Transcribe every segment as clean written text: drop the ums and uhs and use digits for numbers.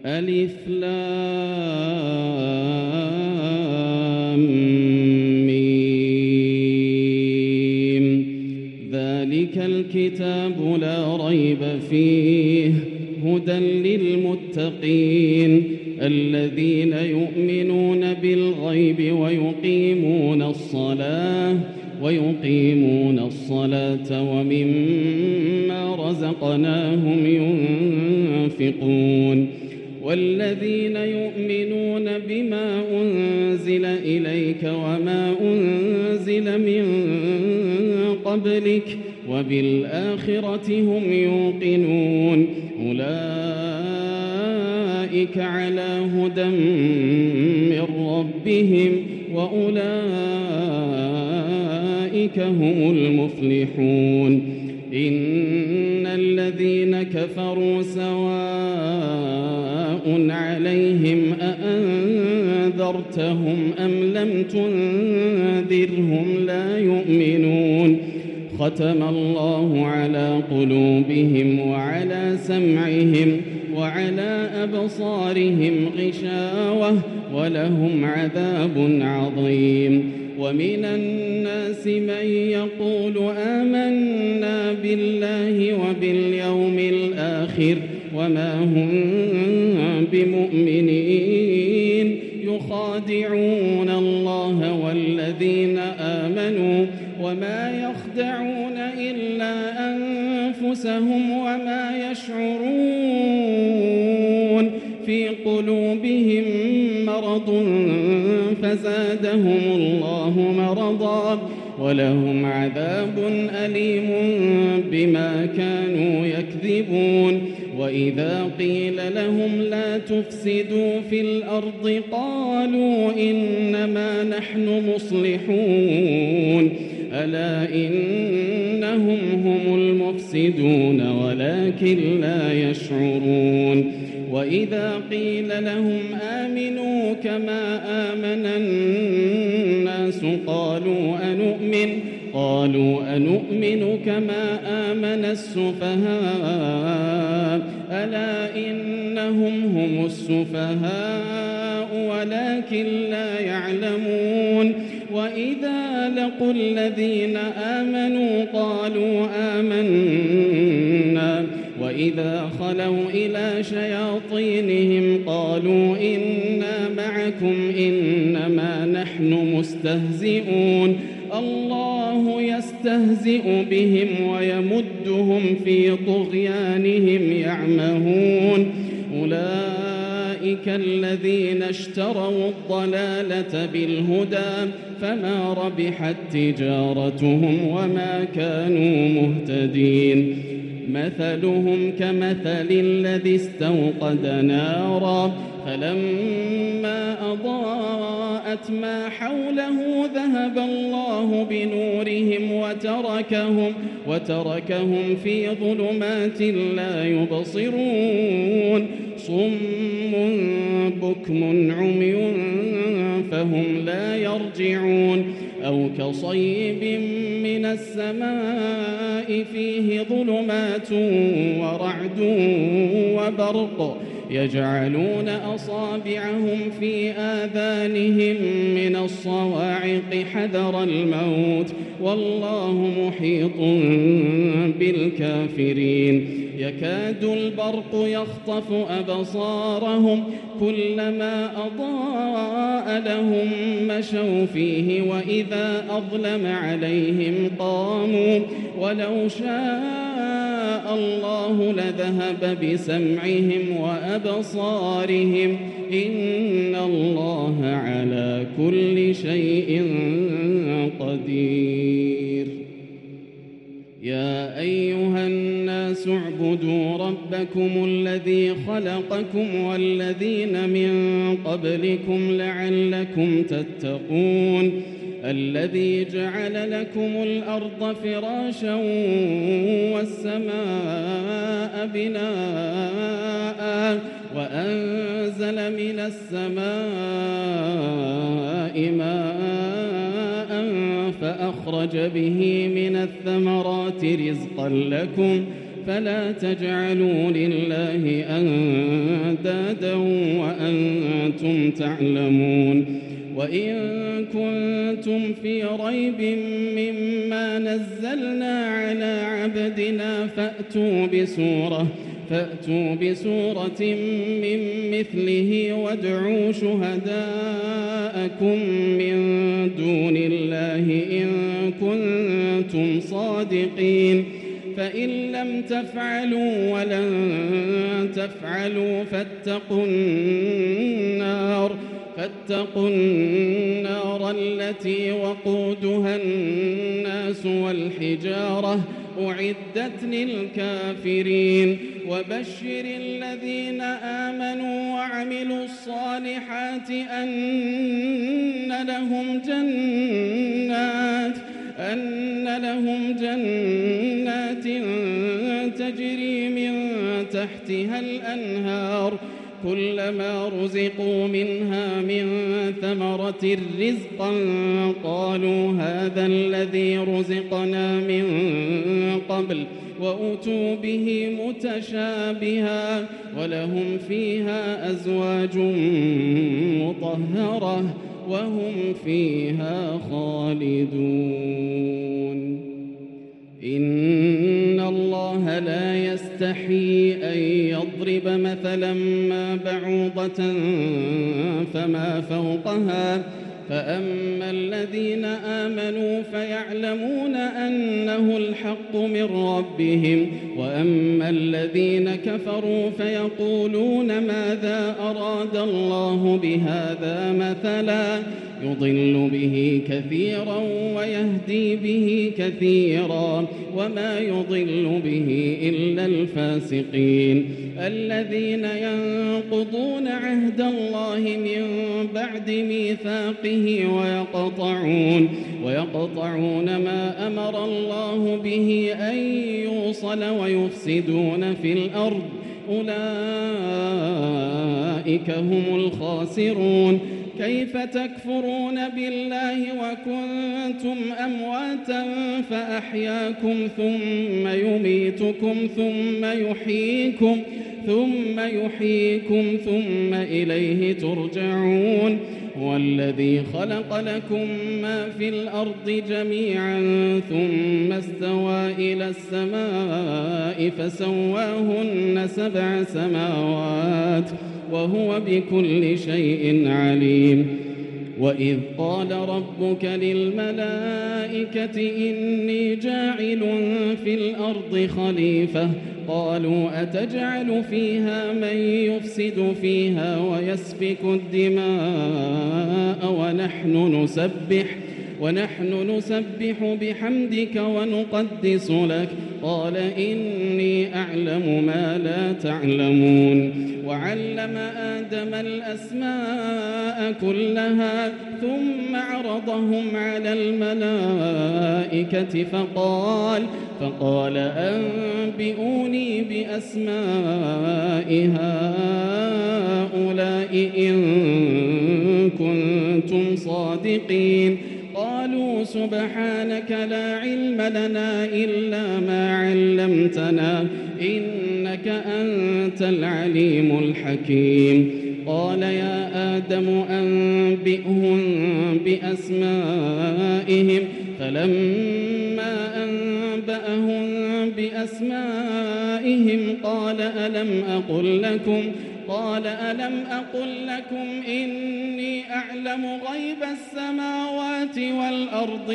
ألف لام ميم. ذلك الكتاب لا ريب فيه هدى للمتقين الذين يؤمنون بالغيب ويقيمون الصلاة ومما رزقناهم ينفقون والذين يؤمنون بما أنزل إليك وما أنزل من قبلك وبالآخرة هم يوقنون أولئك على هدى من ربهم وأولئك هم المفلحون إن الذين كفروا سواء عليهم أأنذرتهم أم لم تنذرهم لا يؤمنون ختم الله على قلوبهم وعلى سمعهم وعلى أبصارهم غشاوة ولهم عذاب عظيم ومن الناس من يقول آمنا بالله وباليوم الآخر وما هم بمؤمنين يخادعون الله والذين آمنوا وما يخدعون إلا أنفسهم وما يشعرون في قلوبهم مرض فزادهم الله مرضا ولهم عذاب أليم بما كانوا يكذبون وإذا قيل لهم لا تفسدوا في الأرض قالوا إنما نحن مصلحون ألا إنهم هم المفسدون ولكن لا يشعرون وإذا قيل لهم آمنوا كما آمن الناس قالوا أنؤمن كما آمن السفهاء ألا إنهم هم السفهاء ولكن لا يعلمون وإذا لقوا الذين آمنوا قالوا آمنا وإذا خلوا إلى شياطينهم قالوا إنا معكم إنما نحن مستهزئون الله يستهزئ بهم ويمدهم في طغيانهم يعمهون أولئك الذين اشتروا الضلالة بالهدى فما ربحت تجارتهم وما كانوا مهتدين مثلهم كمثل الذي استوقد نارا فلما أضاءت ما حوله ذهب الله بنورهم وتركهم في ظلمات لا يبصرون صم بكم عمي فهم لا يرجعون أو كصيب من السماء فيه ظلمات ورعد وبرق يجعلون أصابعهم في آذانهم من الصواعق حذر الموت والله محيط بالكافرين يكاد البرق يخطف أبصارهم كلما أضاء لهم مشوا فيه وإذا أظلم عليهم قاموا ولو شاء الله لذهب بسمعهم وأبصارهم إن الله على كل شيء قدير يا أيها الناس اعبدوا ربكم الذي خلقكم والذين من قبلكم لعلكم تتقون الذي جعل لكم الأرض فراشا والسماء بناء وأنزل من السماء فأخرج به من الثمرات رزقا لكم فلا تجعلوا لله أندادا وأنتم تعلمون وإن كنتم في ريب مما نزلنا على عبدنا فأتوا بسورة من مثله وادعوا شهداءكم من دون الله إن كنتم صادقين فإن لم تفعلوا ولن تفعلوا فاتقوا النار التي وقودها الناس والحجارة أعدت للكافرين وبشر الذين آمنوا وعملوا الصالحات أن لهم جنات تجري من تحتها الأنهار كلما رزقوا منها من ثمرة رزقا قالوا هذا الذي رزقنا من قبل وأتوا به متشابها ولهم فيها أزواج مطهرة وهم فيها خالدون إن الله لا يستحي أن يضرب مثلا ما بعوضة فما فوقها فأما الذين آمنوا فيعلمون أنه الحق من ربهم وأما الذين كفروا فيقولون ماذا أراد الله بهذا مثلا يضل به كثيرا ويهدي به كثيرا وما يضل به إلا الفاسقين الذين ينقضون عهد الله من بعد ميثاقه ويقطعون ما أمر الله به أن يوصل ويفسدون في الأرض أولئك هم الخاسرون كيف تكفرون بالله وكنتم أمواتا فأحياكم ثم يميتكم ثم يحييكم ثم إليه ترجعون والذي خلق لكم ما في الأرض جميعا ثم استوى إلى السماء فسواهن 7 سماوات وهو بكل شيء عليم وإذ قال ربك للملائكة إني جاعل في الأرض خليفة قالوا أتجعل فيها من يفسد فيها ويسفك الدماء ونحن نسبح بحمدك ونقدس لك قال إني أعلم ما لا تعلمون وعلم آدم الأسماء كلها ثم عرضهم على الملائكة فقال أنبئوني بأسماء هؤلاء إن كنتم صادقين قالوا سبحانك لا علم لنا إلا ما علمتنا إنك أنت العليم الحكيم قال يا آدم أنبئهم بأسمائهم فلما أنبأهم بأسمائهم قال ألم أقل لكم إني أعلم غيب السماوات والأرض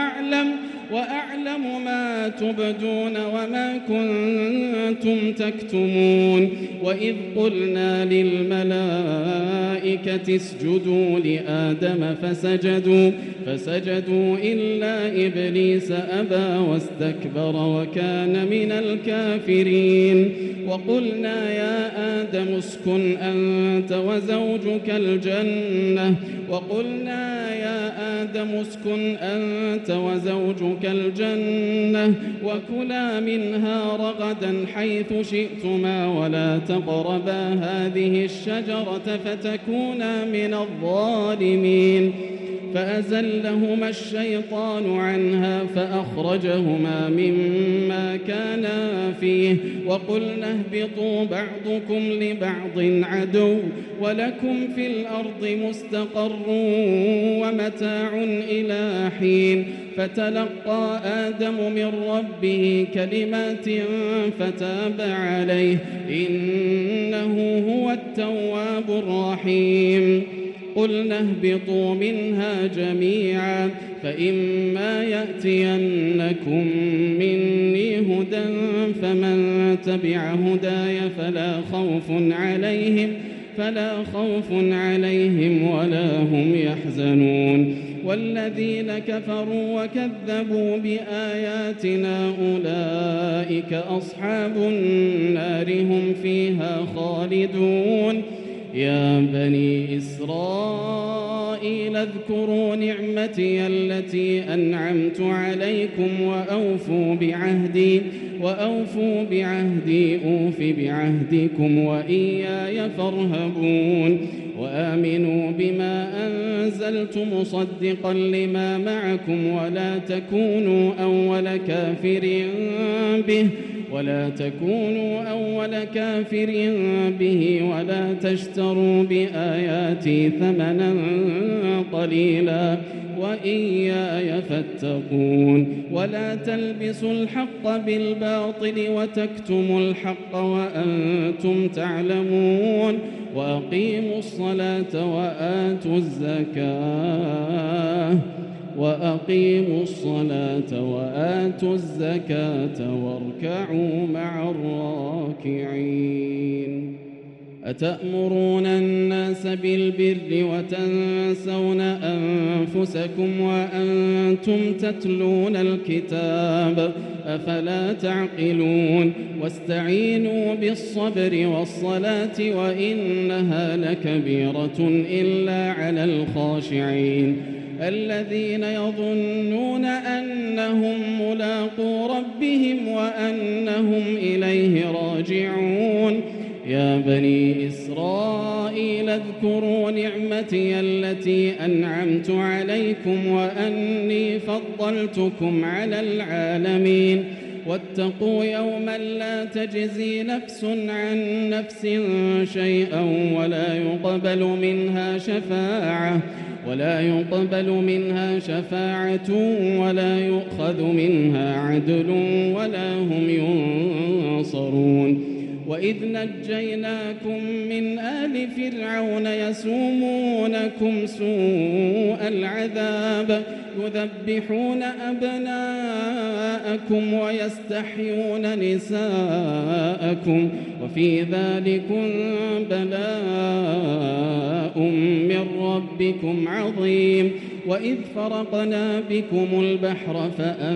وأعلم ما تبدون وما كنتم تكتمون وإذ قلنا للملائكة اسجدوا لآدم فسجدوا إلا إبليس أبى واستكبر وكان من الكافرين وقلنا يا آدم اسكن أنت وزوجك الجنة وكلا منها رغدا حيث شئتما ولا تقربا هذه الشجرة لتكونا من الظالمين فأزلهما الشيطان عنها فأخرجهما مما كانا فيه وقلنا اهبطوا بعضكم لبعض عدو ولكم في الأرض مستقر ومتاع إلى حين فتلقى آدم من ربه كلمات فتاب عليه إنه هو التواب الرحيم قلنا اهبطوا منها جميعا فإما يأتينكم مني هدى فمن تبع هداي فلا خوف عليهم ولا هم يحزنون والذين كفروا وكذبوا بآياتنا أولئك أصحاب النار هم فيها خالدون يا بني إسرائيل اذكروا نعمتي التي أنعمت عليكم وأوفوا بعهدي أوف بعهدكم وإياي فارهبون وآمنوا بما أنزلت مصدقا لما معكم ولا تكونوا أول كافر به ولا تشتروا بآياتي ثمنا قليلا وإياي فاتقون ولا تلبسوا الحق بالباطل وتكتموا الحق وأنتم تعلمون وأقيموا الصلاة وآتوا الزكاة واركعوا مع الراكعين أتأمرون الناس بالبر وتنسون أنفسكم وأنتم تتلون الكتاب أفلا تعقلون واستعينوا بالصبر والصلاة وإنها لكبيرة إلا على الخاشعين الذين يظنون أنهم ملاقو ربهم وأنهم إليه راجعون يا بني إسرائيل اذكروا نعمتي التي أنعمت عليكم وأني فضلتكم على العالمين واتقوا يوما لا تجزي نفس عن نفس شيئا ولا يقبل منها شفاعة ولا يؤخذ منها عدل ولا هم ينصرون وإذ نجيناكم من آل فرعون يسومونكم سوء العذاب يذبحون أبناءكم ويستحيون نساءكم وفي ذلكم بلاء من ربكم عظيم وإذ فرقنا بكم البحر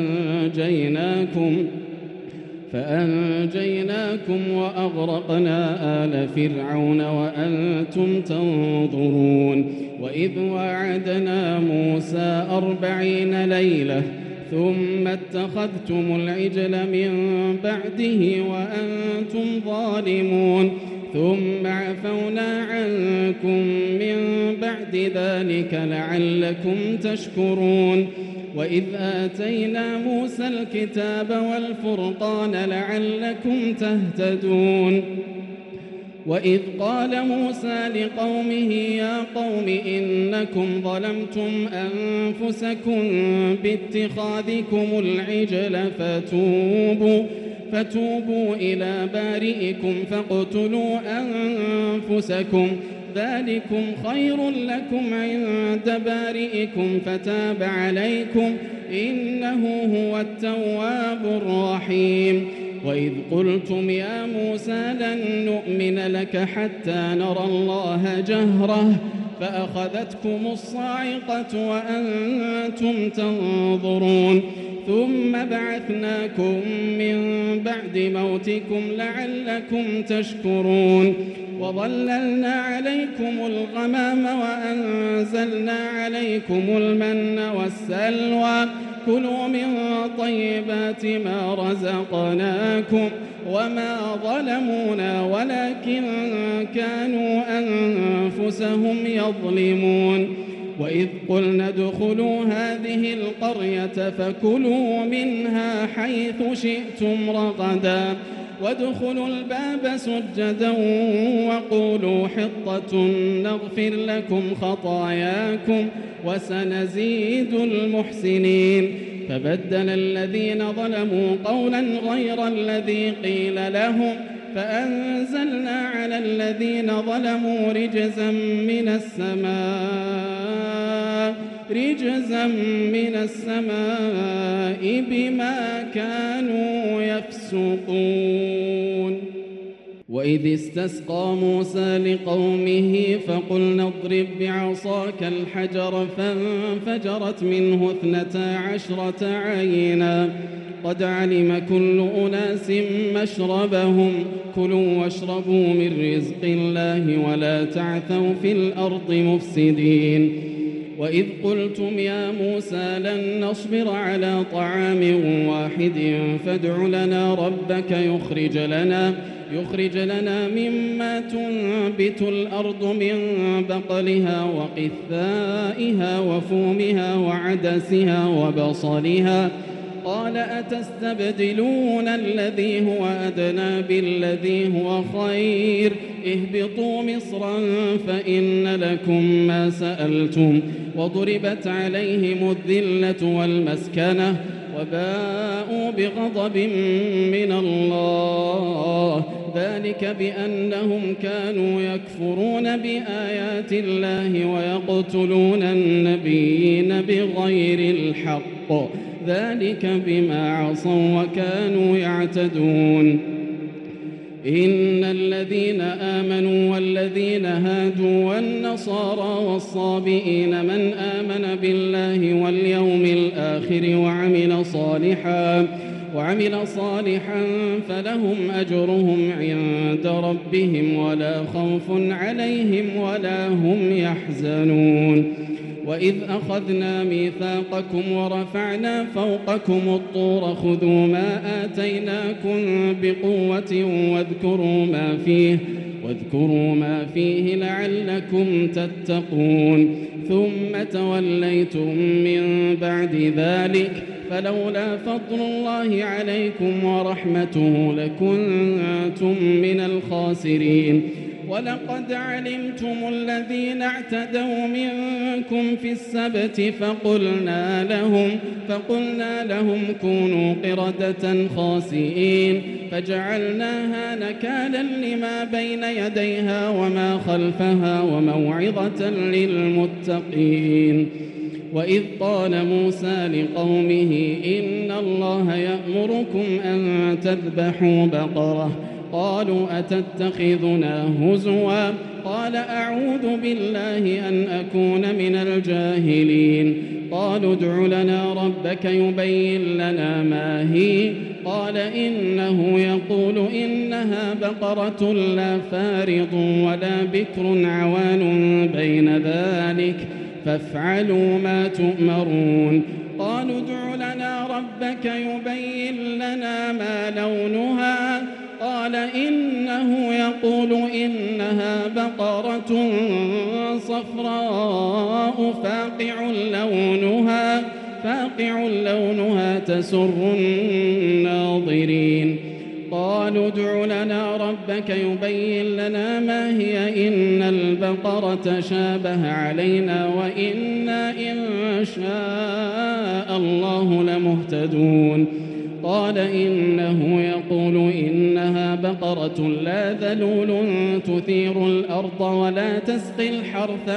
فأنجيناكم وأغرقنا آل فرعون وأنتم تنظرون وإذ وعدنا موسى 40 ليلة ثم اتخذتم العجل من بعده وأنتم ظالمون ثم عفونا عنكم من بعد ذلك لعلكم تشكرون وإذ آتينا موسى الكتاب والفرقان لعلكم تهتدون وإذ قال موسى لقومه يا قوم إنكم ظلمتم أنفسكم باتخاذكم العجل فتوبوا إلى بارئكم فاقتلوا أنفسكم ذلكم خير لكم عند بارئكم فتاب عليكم إنه هو التواب الرحيم وإذ قلتم يا موسى لن نؤمن لك حتى نرى الله جهرة فأخذتكم الصاعقة وأنتم تنظرون ثم بعثناكم من بعد موتكم لعلكم تشكرون وظللنا عليكم الغمام وأنزلنا عليكم المن والسلوى كلوا من طيبات ما أنفسهم يظلمون وإذ قلنا ادخلوا هذه القرية فكلوا منها حيث شئتم رغدا وادخلوا الباب سجدا وقولوا حطة نغفر لكم خطاياكم وسنزيد المحسنين فبدل الذين ظلموا قولا غير الذي قيل لهم فأنزلنا على الذين ظلموا رجزا من السماء بما كانوا يفسقون وإذ استسقى موسى لقومه فقلنا اضرب بعصاك الحجر فانفجرت منه 12 عينا قد علم كل أناس مشربهم كلوا واشربوا من رزق الله ولا تعثوا في الأرض مفسدين وإذ قلتم يا موسى لن نصبر على طعام واحد فادع لنا ربك يخرج لنا مما تنبت الأرض من بقلها وقثائها وفومها وعدسها وبصلها قال أتستبدلون الذي هو أدنى بالذي هو خير اهبطوا مصرا فإن لكم ما سألتم وضربت عليهم الذلة والمسكنة وباءوا بغضب من الله ذلك بأنهم كانوا يكفرون بآيات الله ويقتلون النبيين بغير الحق ذلك بما عصوا وكانوا يعتدون إن الذين آمنوا والذين هادوا والنصارى والصابئين من آمن بالله واليوم الآخر وعمل صالحا فلهم أجرهم عند ربهم ولا خوف عليهم ولا هم يحزنون وإذ أخذنا ميثاقكم ورفعنا فوقكم الطور خذوا ما آتيناكم بقوة واذكروا ما فيه لعلكم تتقون ثم توليتم من بعد ذلك فلولا فضل الله عليكم ورحمته لكنتم من الخاسرين ولقد علمتم الذين اعتدوا منكم في السبت فقلنا لهم كونوا قردة خاسئين فجعلناها نكالا لما بين يديها وما خلفها وموعظة للمتقين وإذ قال موسى لقومه إن الله يأمركم أن تذبحوا بقرة قالوا أتتخذنا هزوا قال أعوذ بالله أن أكون من الجاهلين قالوا ادع لنا ربك يبين لنا ما هي قال إنه يقول إنها بقرة لا فارض ولا بكر عوان بين ذلك فافعلوا ما تؤمرون قالوا ادع لنا ربك يبين لنا ما لونها قال إنه يقول إنها بقرة صفراء فاقع لونها تسر الناظرين قالوا ادع لنا ربك يبين لنا ما هي إن البقرة شابه علينا وإنا إن شاء الله لمهتدون قال إنه يقول إنها بقرة لا ذلول تثير الأرض ولا تسقي الحرث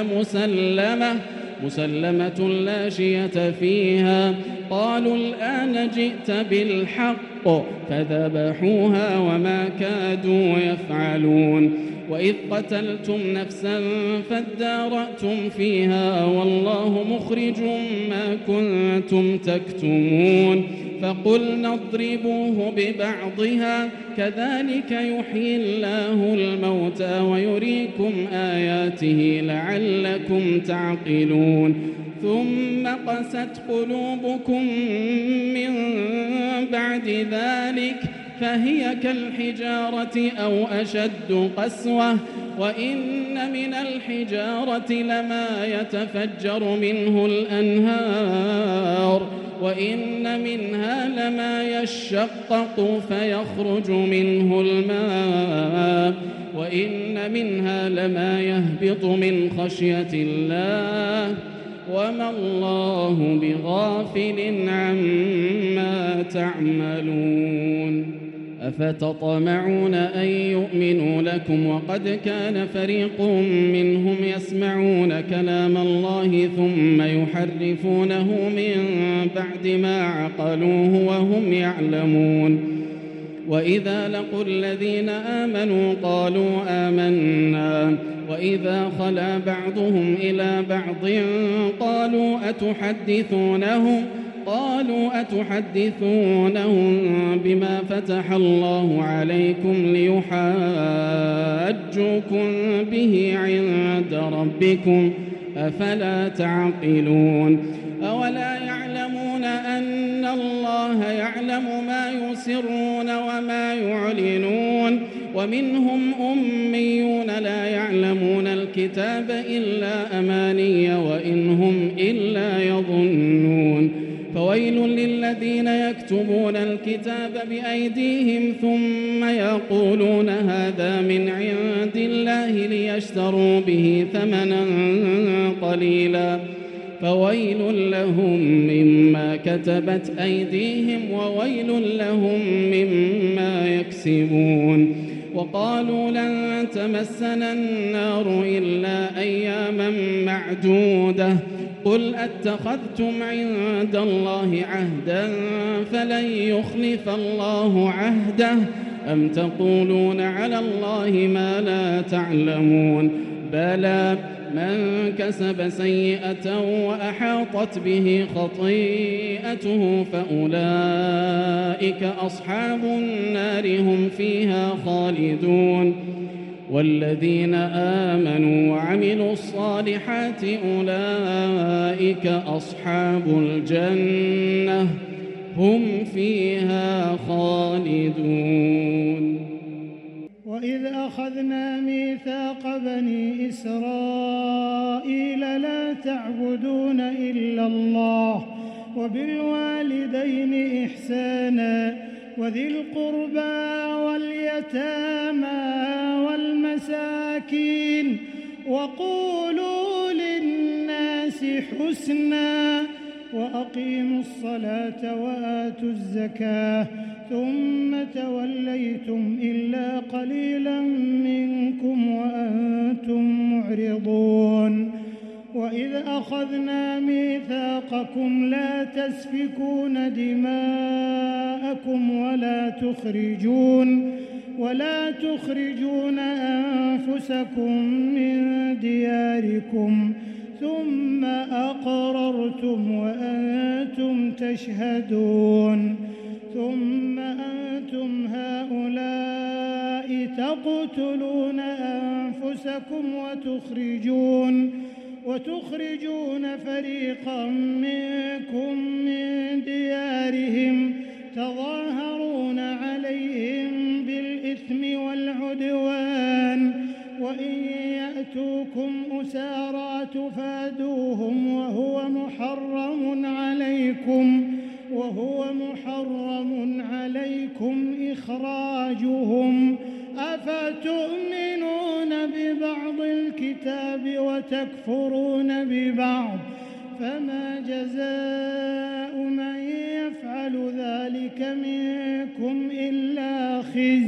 مسلمة لا شية فيها قالوا الآن جئت بالحق فذبحوها وما كادوا يفعلون وإذ قتلتم نفسا فادارأتم فيها والله مخرج ما كنتم تكتمون فقلنا اضربوه ببعضها كذلك يحيي الله الموتى ويريكم آياته لعلكم تعقلون ثم قست قلوبكم من بعد ذلك فهي كالحجارة أو أشد قسوة وإن من الحجارة لما يتفجر منه الأنهار وإن منها لما يشقق فيخرج منه الماء وإن منها لما يهبط من خشية الله وما الله بغافل عما تعملون أفتطمعون أن يؤمنوا لكم وقد كان فريق منهم يسمعون كلام الله ثم يحرفونه من بعد ما عقلوه وهم يعلمون وإذا لقوا الذين آمنوا قالوا آمنا وإذا خلا بعضهم إلى بعض قالوا أتحدثونهم بما فتح الله عليكم ليحاجوكم به عند ربكم أفلا تعقلون أولا يعلمون أن الله يعلم ما يسرون وما يعلنون ومنهم أميون لا يعلمون الكتاب إلا أماني وإن هم إلا يظنون فويل للذين يكتبون الكتاب بأيديهم ثم يقولون هذا من عند الله ليشتروا به ثمنا قليلا فويل لهم مما كتبت أيديهم وويل لهم مما يكسبون وقالوا لن تمسنا النار إلا أياما معدودة قل أتخذتم عند الله عهدا فلن يخلف الله عهده أم تقولون على الله ما لا تعلمون بلى من كسب سيئة وأحاطت به خطيئته فأولئك أصحاب النار هم فيها خالدون والذين آمنوا وعملوا الصالحات أولئك أصحاب الجنة هم فيها خالدون وإذ أخذنا ميثاق بني إسرائيل لا تعبدون إلا الله وبالوالدين إحسانا وذي القربى واليتامى والمساكين وقولوا للناس حسنا وأقيموا الصلاة وآتوا الزكاة ثم توليتم إلا قليلا منكم وأنتم معرضون وإذ أخذنا ميثاقكم لا تسفكون دماءكم ولا تخرجون أنفسكم من دياركم ثم أقررتم وأنتم تشهدون ثم أنتم هؤلاء تقتلون أنفسكم وتخرجون فريقا منكم من ديارهم تظاهرون عليهم بالإثم والعدوان وإن يأتوكم أسارى تفادوهم وهو محرم عليكم إخراجهم أفتؤمنون ببعض الكتاب وتكفرون ببعض فما جزاء من يفعل ذلك منكم إلا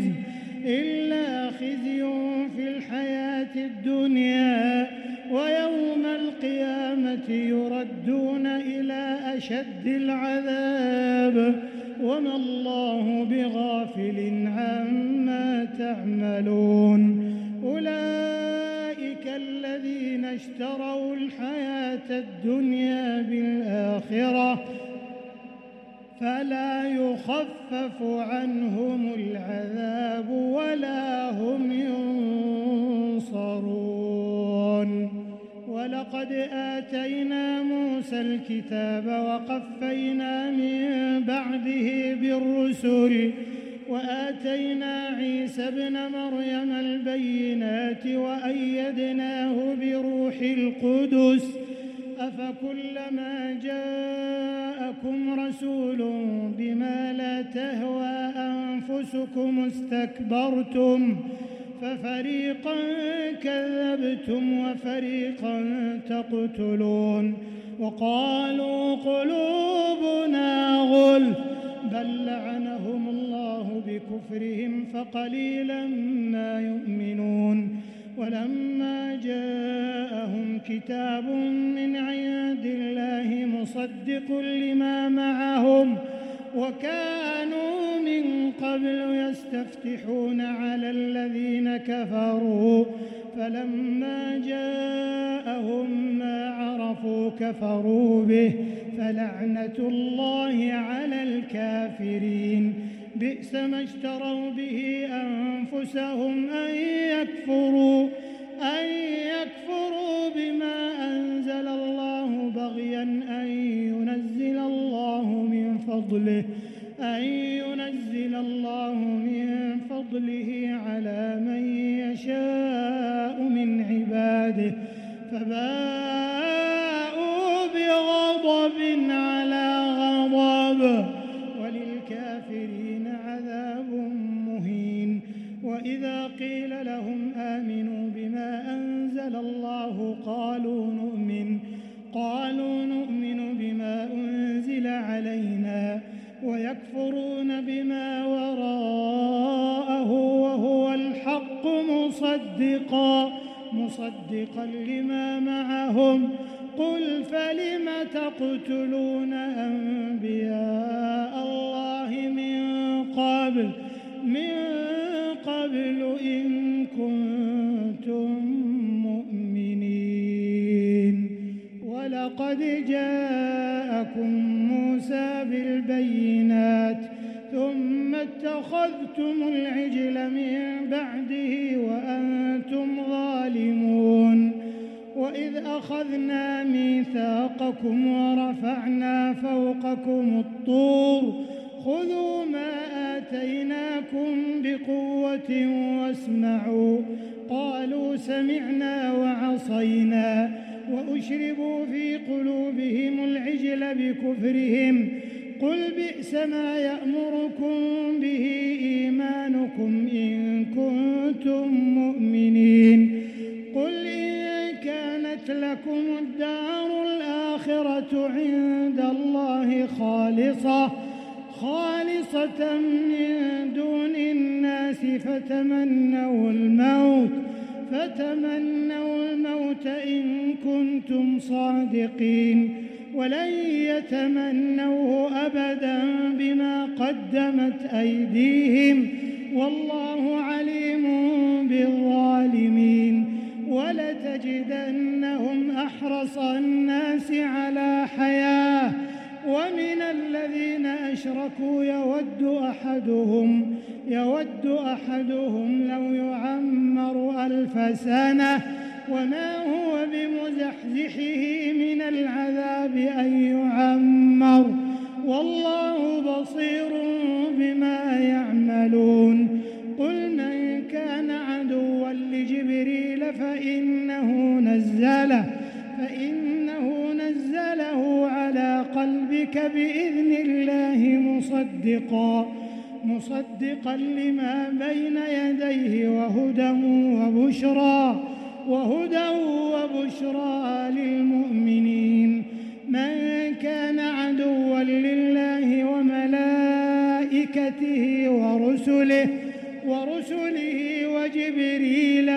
خزي في الحياة الدنيا ويوم القيامة يردون إلى أشد العذاب وما الله بغافل عما تعملون أولئك الذين اشتروا الحياة الدنيا بالآخرة فلا يخفف عنهم العذاب ولا هم ينصرون ولقد آتينا موسى الكتاب وقفينا من بعده بالرسل وآتينا عيسى ابن مريم البينات وأيدناه بروح القدس أفكلما جاءكم رسول بما لا تهوى أنفسكم استكبرتم ففريقا كذبتم وفريقا تقتلون وقالوا قلوبنا غلف بل لعنهم الله بكفرهم فقليلا ما يؤمنون ولما جاءهم كتاب من عند الله مصدق لما معهم وكانوا من قبل يستفتحون على الذين كفروا فلما جاءهم ما عرفوا كفروا به فلعنة الله على الكافرين بئس ما اشتروا به أنفسهم أن يكفروا بما أنزل الله بغيا أن ينزل الله من فضله على من يشاء من عباده فباءوا بغضب على غضب وللكافرين عذاب مهين وإذا قيل لهم آمنوا بما أنزل الله قالوا نؤمن بما أنزل علينا ويكفرون بما وراءه وهو الحق مصدقا لما معهم قل فلم تقتلون أنبياء الله من قبل إن كنتم مؤمنين ولقد جاءكم موسى بالبينات ثم اتخذتم العجل من بعده وأنتم ظالمون وإذ أخذنا ميثاقكم ورفعنا فوقكم الطور خذوا ما آتيناكم بقوة واسمعوا قالوا سمعنا وعصينا وأشربوا في قلوبهم العجل بكفرهم قل بئس ما يأمركم به إيمانكم إن كنتم مؤمنين قل إن كانت لكم الدار الآخرة عند الله خالصة من دون الناس فتمنوا الموت إن كنتم صادقين ولن يتمنوه أبدا بما قدمت أيديهم والله عليم بالظالمين ولتجدنهم أحرص الناس على حياة ومن الذين أشركوا يود أحدهم لو يعمر 1000 سنة وما هو بمزحزحه من العذاب أن يعمر والله بصير بما يعملون قل من كان عدوا لجبريل فإنه نزله على قلبك بإذن الله مصدقا لما بين يديه وهدى وبشرى للمؤمنين من كان عدوا لله وملائكته ورسله وجبريل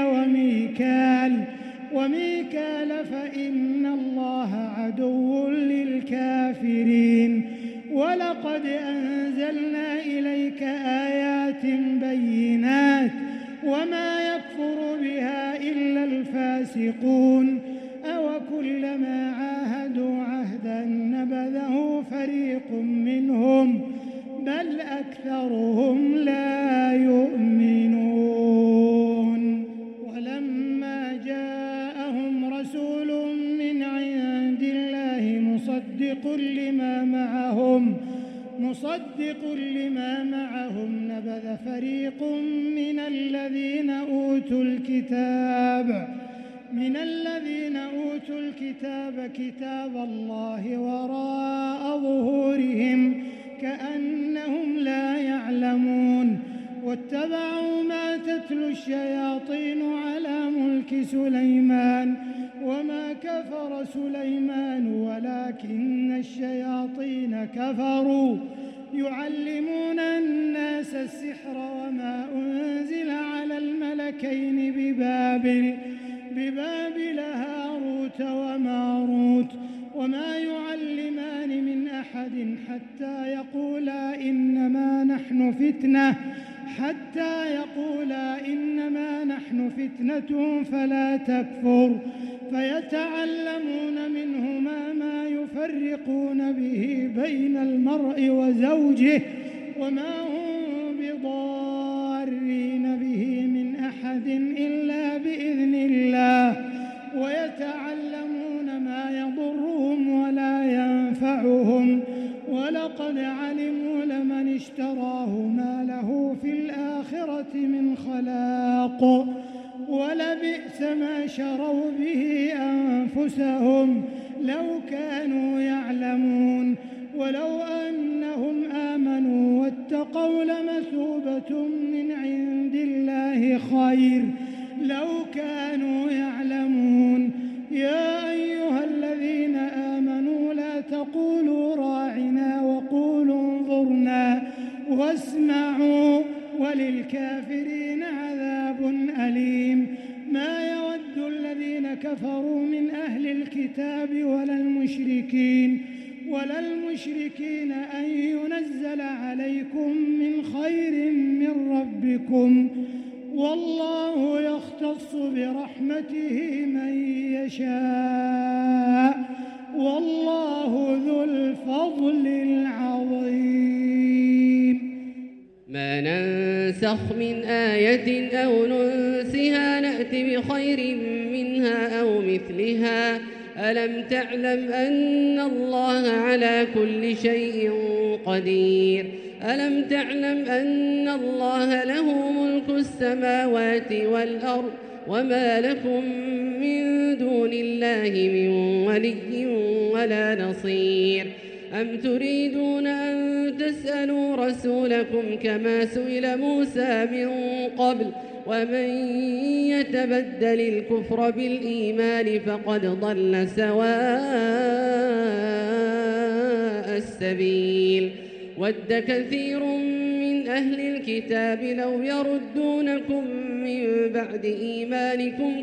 وميكال فإن الله عدو للكافرين ولقد أنزلنا إليك آيات بينات وما يكفر بها إلا الفاسقون أوكلما عاهدوا عهدا نبذه فريق منهم بل أكثرهم لا يؤمنون ولما جاءهم رسول من عند الله مصدق لما معهم مصدق لما معهم نبذ فريق من الذين أوتوا الكتاب كتاب الله وراء ظهورهم كأنهم لا يعلمون واتبعوا ما تتلو الشياطين على ملك سليمان وما كفر سليمان ولكن الشياطين كفروا يعلمون الناس السحر وما أنزل على الملكين ببابل هاروت وماروت وما يعلمان من أحد حتى يقولا إنما نحن فتنة فلا تكفر فيتعلمون منهما ما يفرقون به بين المرء وزوجه وما هم بضارين به من أحد إلا بإذن الله ويتعلمون ما يضرهم ولا ينفعهم ولقد علموا لمن اشتراه ما له في الآخرة من خلاق ولبئس ما شروا به أنفسهم لو كانوا يعلمون ولو أنهم آمنوا واتقوا لمثوبة من عند الله خير لو كانوا يعلمون يا أيها الذين آمنوا لا تقولوا راعنا وقولوا انظرنا واسمعوا وللكافرين عذاب أليم ما يود الذين كفروا من أهل الكتاب ولا المشركين أن ينزل عليكم من خير من ربكم والله يختص برحمته من يشاء والله ذو الفضل العظيم ما ننسخ من آية أو ننسها نأت بخير منها أو مثلها ألم تعلم أن الله على كل شيء قدير ألم تعلم أن الله له ملك السماوات والأرض وما لكم من دون الله من ولي ولا نصير أم تريدون أن تسألوا رسولكم كما سئل موسى من قبل ومن يتبدل الكفر بالإيمان فقد ضل سواء السبيل ود كثير من أهل الكتاب لو يردونكم من بعد إيمانكم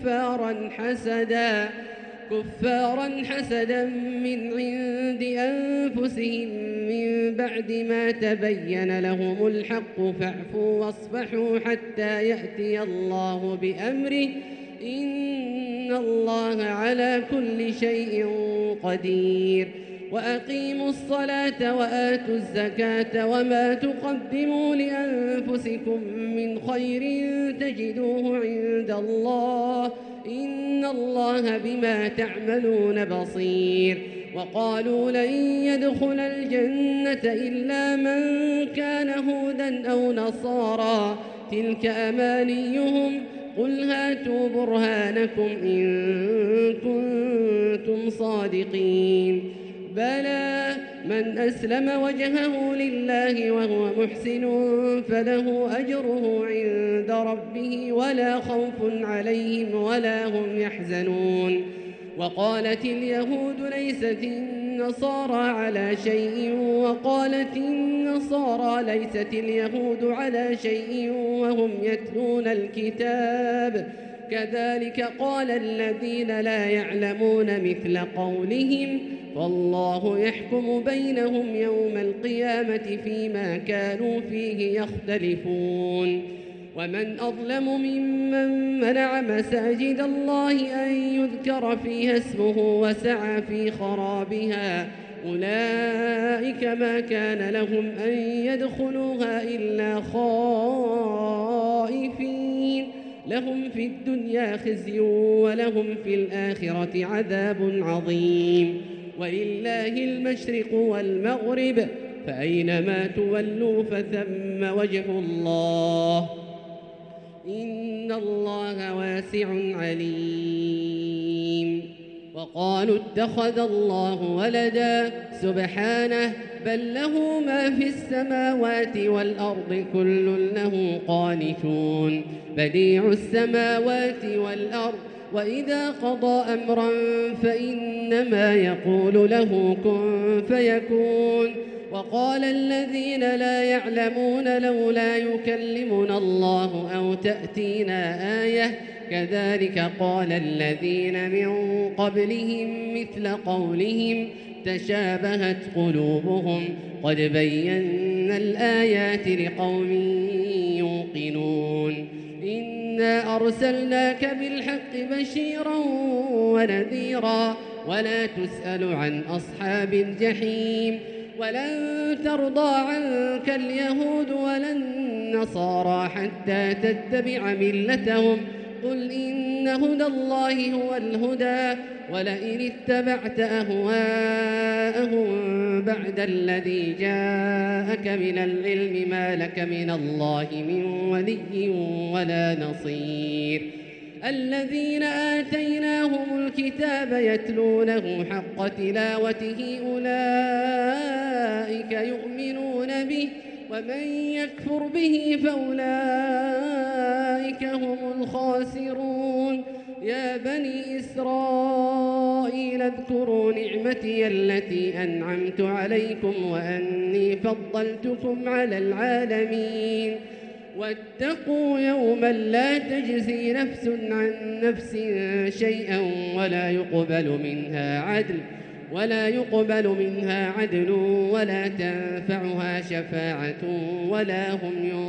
كفارا حسدا من عند أنفسهم من بعد ما تبين لهم الحق فاعفوا واصفحوا حتى يأتي الله بأمره إن الله على كل شيء قدير وأقيموا الصلاة وآتوا الزكاة وما تقدموا لأنفسكم من خير تجدوه عند الله إن الله بما تعملون بصير وقالوا لن يدخل الجنة إلا من كان هودا أو نصارى تلك أمانيهم قل هاتوا برهانكم إن كنتم صادقين بلى من أسلم وجهه لله وهو محسن فله أجره عند ربه ولا خوف عليهم ولا هم يحزنون وقالت اليهود ليست النصارى على شيء وقالت النصارى ليست اليهود على شيء وهم يتلون الكتاب كذلك قال الذين لا يعلمون مثل قولهم فالله يحكم بينهم يوم القيامة فيما كانوا فيه يختلفون ومن أظلم ممن منع مساجد الله أن يذكر فيها اسمه وسعى في خرابها أولئك ما كان لهم أن يدخلوها إلا خائفين لهم في الدنيا خزي ولهم في الآخرة عذاب عظيم ولله المشرق والمغرب فأينما تولوا فثم وجه الله إن الله واسع عليم. وقالوا اتخذ الله ولدا سبحانه بل له ما في السماوات والأرض كل له قانتون بديع السماوات والأرض وإذا قضى أمرا فإنما يقول له كن فيكون. وقال الذين لا يعلمون لولا يكلمنا الله أو تأتينا آية كذلك قال الذين من قبلهم مثل قولهم تشابهت قلوبهم قد بينا الآيات لقوم يوقنون. إنا أرسلناك بالحق بشيرا ونذيرا ولا تسأل عن أصحاب الجحيم. ولن ترضى عنك اليهود ولا النصارى حتى تتبع ملتهم قل إن هدى الله هو الهدى ولئن اتبعت أهواءهم بعد الذي جاءك من العلم ما لك من الله من ولي ولا نصير. الذين آتيناهم الكتاب يتلونه حق تلاوته أولئك يؤمنون به ومن يكفر به فأولئك هم الخاسرون. يا بني إسرائيل اذكروا نعمتي التي أنعمت عليكم وأني فضلتكم على العالمين. واتقوا يوما لا تجزي نفس عن نفس شيئا ولا يقبل منها عدل ولا تنفعها شفاعة ولا هم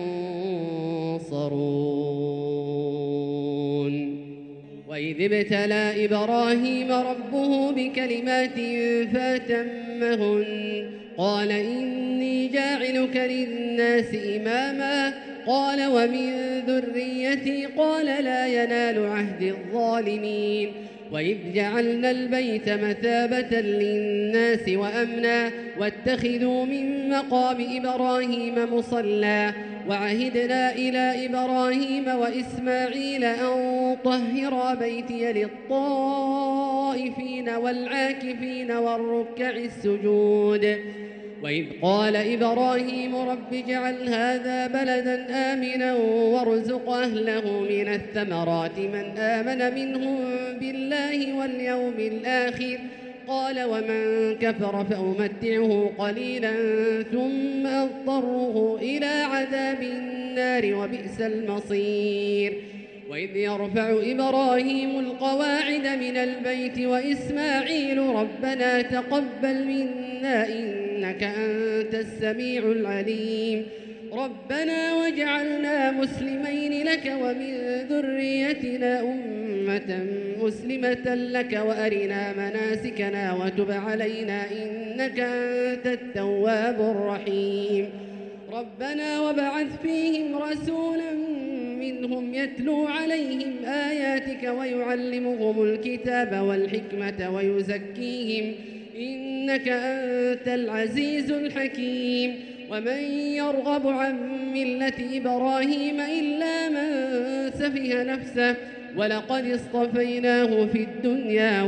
ينصرون. وإذ ابتلى إبراهيم ربه بكلمات فأتمهن قال إني جاعلك للناس إماما قال ومن ذريتي قال لا ينال عهد الظالمين. وإذ جعلنا البيت مثابة للناس وأمنا واتخذوا من مقام إبراهيم مصلى وعهدنا إلى إبراهيم وإسماعيل أن طهرا بيتي للطائفين والعاكفين والركع السجود. وإذ قال إبراهيم رب اجعل هذا بلدا آمنا وارزق أهله من الثمرات من آمن منهم بالله واليوم الآخر قال ومن كفر فأمتعه قليلا ثم أضطره إلى عذاب النار وبئس المصير. وإذ يرفع إبراهيم القواعد من البيت وإسماعيل ربنا تقبل منا إنك أنت السميع العليم ربنا واجعلنا مسلمين لك ومن ذريتنا أمة مسلمة لك وأرنا مناسكنا وتب علينا إنك أنت التواب الرحيم. ربنا وابعث فيهم رسولا منهم يتلو عليهم آياتك ويعلمهم الكتاب والحكمة ويزكيهم إنك أنت العزيز الحكيم. ومن يرغب عن ملة إبراهيم إلا من سفه نفسه ولقد اصطفيناه في الدنيا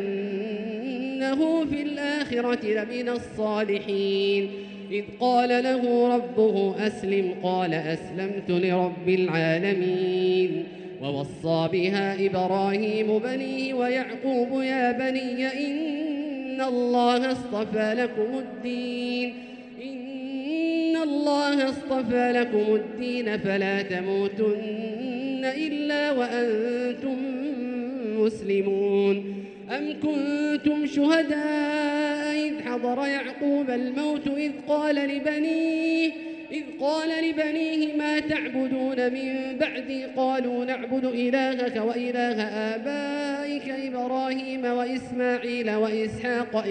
وإنه في الآخرة لمن الصالحين. إذ قال له ربه أسلم قال أسلمت لرب العالمين. ووصى بها إبراهيم بنيه ويعقوب يا بني إن الله اصطفى لكم الدين فلا تموتن إلا وأنتم مسلمون. أم كنتم شهداء إذ حضر يعقوب الموت إذ قال لبنيه ما تعبدون من بعدي قالوا نعبد إلهك وإله آبائك إبراهيم وإسماعيل وإسحاق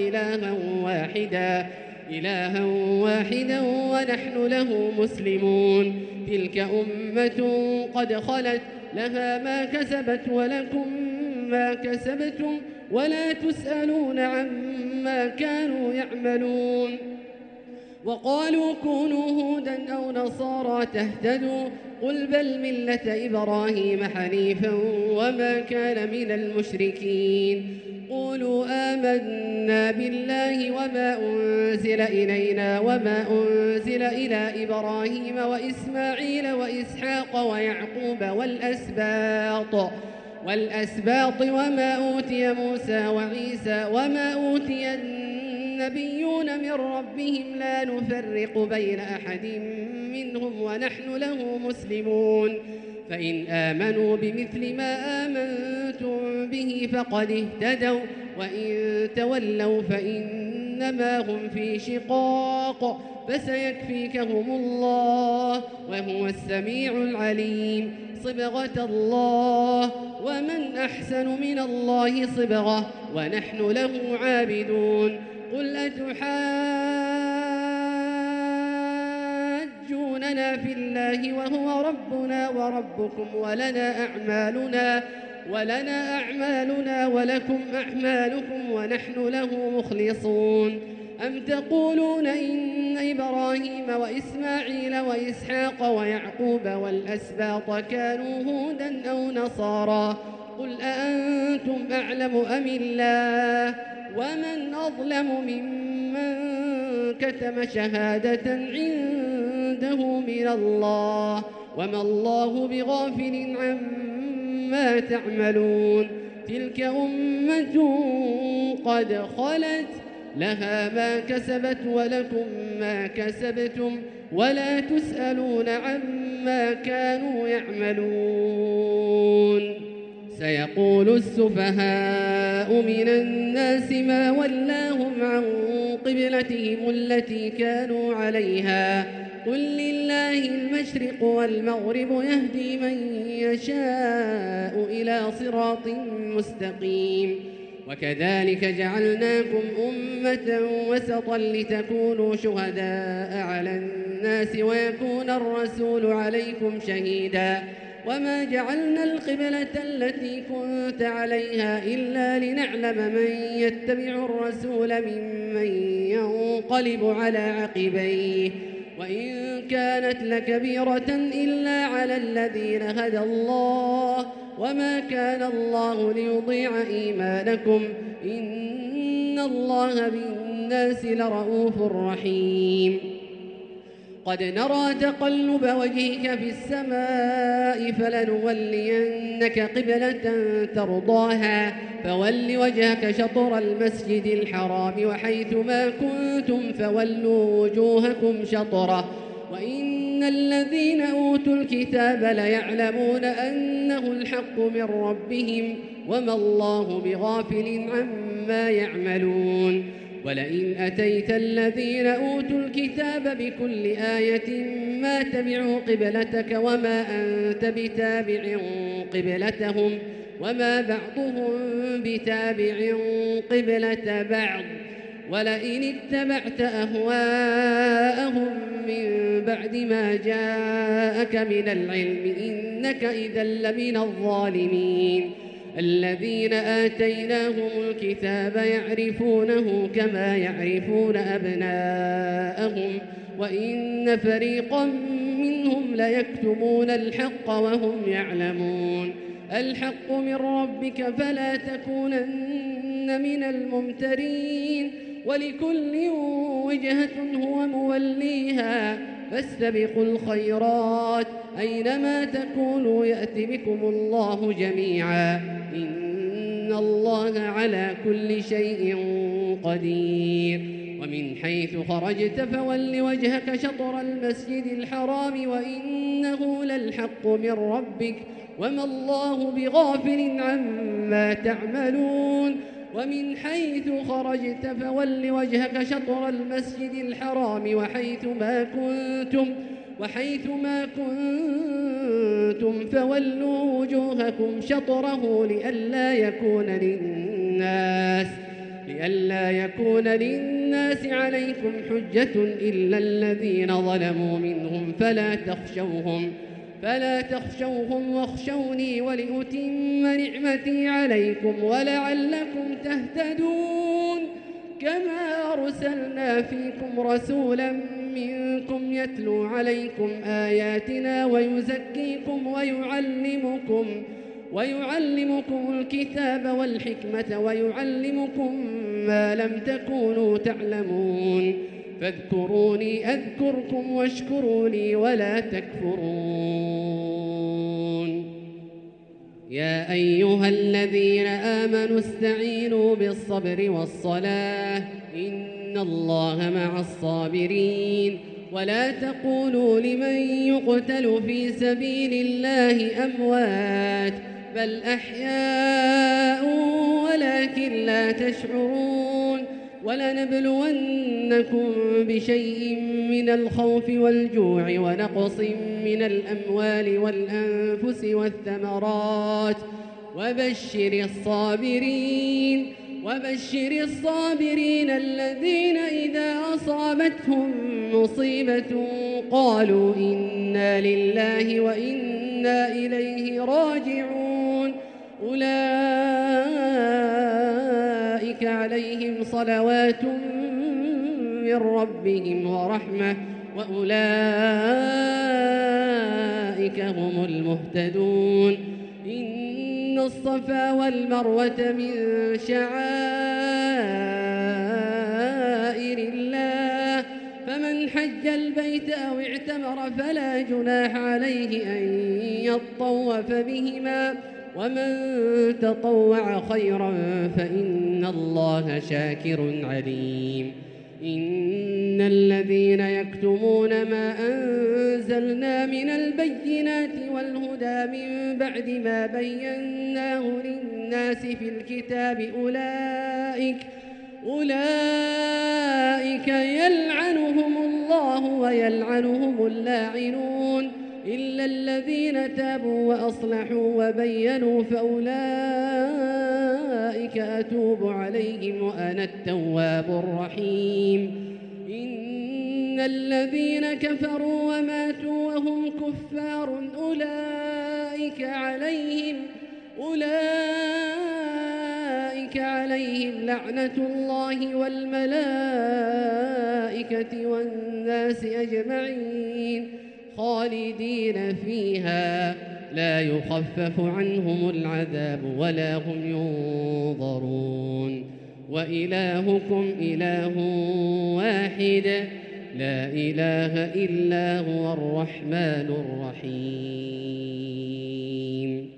إلها واحدا ونحن له مسلمون. تلك أمة قد خلت لها ما كسبت ولكم ما كسبتم ولا تسألون عما كانوا يعملون. وقالوا كونوا هودا أو نصارى تهتدوا قل بل ملة إبراهيم حنيفا وما كان من المشركين قولوا آمنا بالله وما أنزل إلينا وما أنزل إلى إبراهيم وإسماعيل وإسحاق ويعقوب والأسباط وما أوتي موسى وعيسى وما أوتي النبيون من ربهم لا نفرق بين أحد منهم ونحن له مسلمون فإن آمنوا بمثل ما آمنتم به فقد اهتدوا وإن تولوا فإنما هم في شقاق فسيكفيكهم الله وهو السميع العليم صبغة الله ومن أحسن من الله صبغة ونحن له عابدون قل أتحاجوننا في الله وهو ربنا وربكم ولنا أعمالنا ولكم أعمالكم ونحن له مخلصون أم تقولون إن إبراهيم وإسماعيل وإسحاق ويعقوب والأسباط كانوا هودا أو نصارى قل أأنتم أعلم أم الله ومن أظلم ممن كتم شهادة عنده من الله وما الله بغافل عما تعملون تلك أمة قد خلت لها ما كسبت ولكم ما كسبتم ولا تسألون عما كانوا يعملون سيقول السفهاء من الناس ما ولاهم عن قبلتهم التي كانوا عليها قل لله المشرق والمغرب يهدي من يشاء إلى صراط مستقيم وكذلك جعلناكم أمة وسطا لتكونوا شهداء على الناس ويكون الرسول عليكم شهيدا وما جعلنا القبلة التي كنت عليها إلا لنعلم من يتبع الرسول ممن ينقلب على عقبيه وإن كانت لكبيرة إلا على الذين هدى الله وما كان الله ليضيع إيمانكم إن الله بالناس لرؤوف رحيم قد نرى تقلب وجهك في السماء فلنولينك قبلة ترضاها فول وجهك شطر المسجد الحرام وحيث ما كنتم فولوا وجوهكم شطره وإن الذين أوتوا الكتاب ليعلمون أنه الحق من ربهم وما الله بغافل عما يعملون ولئن أتيت الذين أوتوا الكتاب بكل آية ما تبعوا قبلتك وما أنت بتابع قبلتهم وما بعضهم بتابع قبلة بعض ولئن اتبعت أهواءهم من بعد ما جاءك من العلم إنك إذا لمن الظالمين الذين آتيناهم الكتاب يعرفونه كما يعرفون أبناءهم وإن فريقا منهم ليكتمون الحق وهم يعلمون الحق من ربك فلا تكونن من الممترين ولكل وجهة هو موليها فاستبقوا الخيرات أينما تكونوا يأت بكم الله جميعا إن الله على كل شيء قدير ومن حيث خرجت فول وجهك شطر المسجد الحرام وإنه للحق من ربك وما الله بغافل عما تعملون ومن حيث خرجت فول وجهك شطر المسجد الحرام وحيث ما كنتم فولوا وجوهكم شطره لئلا يكون للناس عليكم حجة إلا الذين ظلموا منهم فلا تخشوهم واخشوني ولأتم نعمتي عليكم ولعلكم تهتدون كما أرسلنا فيكم رسولا منكم يتلو عليكم آياتنا ويزكيكم ويعلمكم الكتاب والحكمة ويعلمكم ما لم تكونوا تعلمون فاذكروني أذكركم واشكروا لي ولا تكفرون. يا أيها الذين آمنوا استعينوا بالصبر والصلاة إن الله مع الصابرين. ولا تقولوا لمن يقتل في سبيل الله أموات بل أحياء ولكن لا تشعرون. ولنبلونكم بشيء من الخوف والجوع ونقص من الأموال والأنفس والثمرات وبشر الصابرين الذين إذا أصابتهم مصيبة قالوا إنا لله وإنا إليه راجعون. أولئك عليهم صلوات من ربهم ورحمة وأولئك هم المهتدون. إن الصفا والمروة من شعائر الله فمن حج البيت أو اعتمر فلا جناح عليه أن يطوف بهما ومن تطوع خيرا فإن الله شاكر عليم. إن الذين يكتمون ما أنزلنا من البينات والهدى من بعد ما بيناه للناس في الكتاب أولئك يلعنهم الله ويلعنهم اللاعنون إلا الذين تابوا وأصلحوا وبينوا فأولئك أتوب عليهم وأنا التواب الرحيم. إن الذين كفروا وماتوا وهم كفار أولئك عليهم لعنة الله والملائكة والناس أجمعين خالدين فيها لا يخفف عنهم العذاب ولا هم ينظرون. وإلهكم إله واحد لا إله إلا هو الرحمن الرحيم.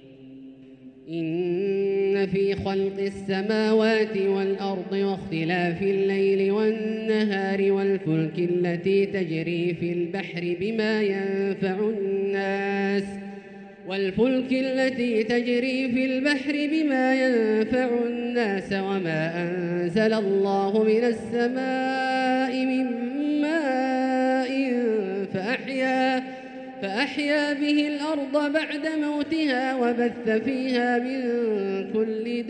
إن في خلق السماوات والأرض واختلاف الليل والنهار والفلك التي تجري في البحر بما ينفع الناس وما أنزل الله من السماء من ماء فأحيا به الأرض بعد موتها وبث فيها من كل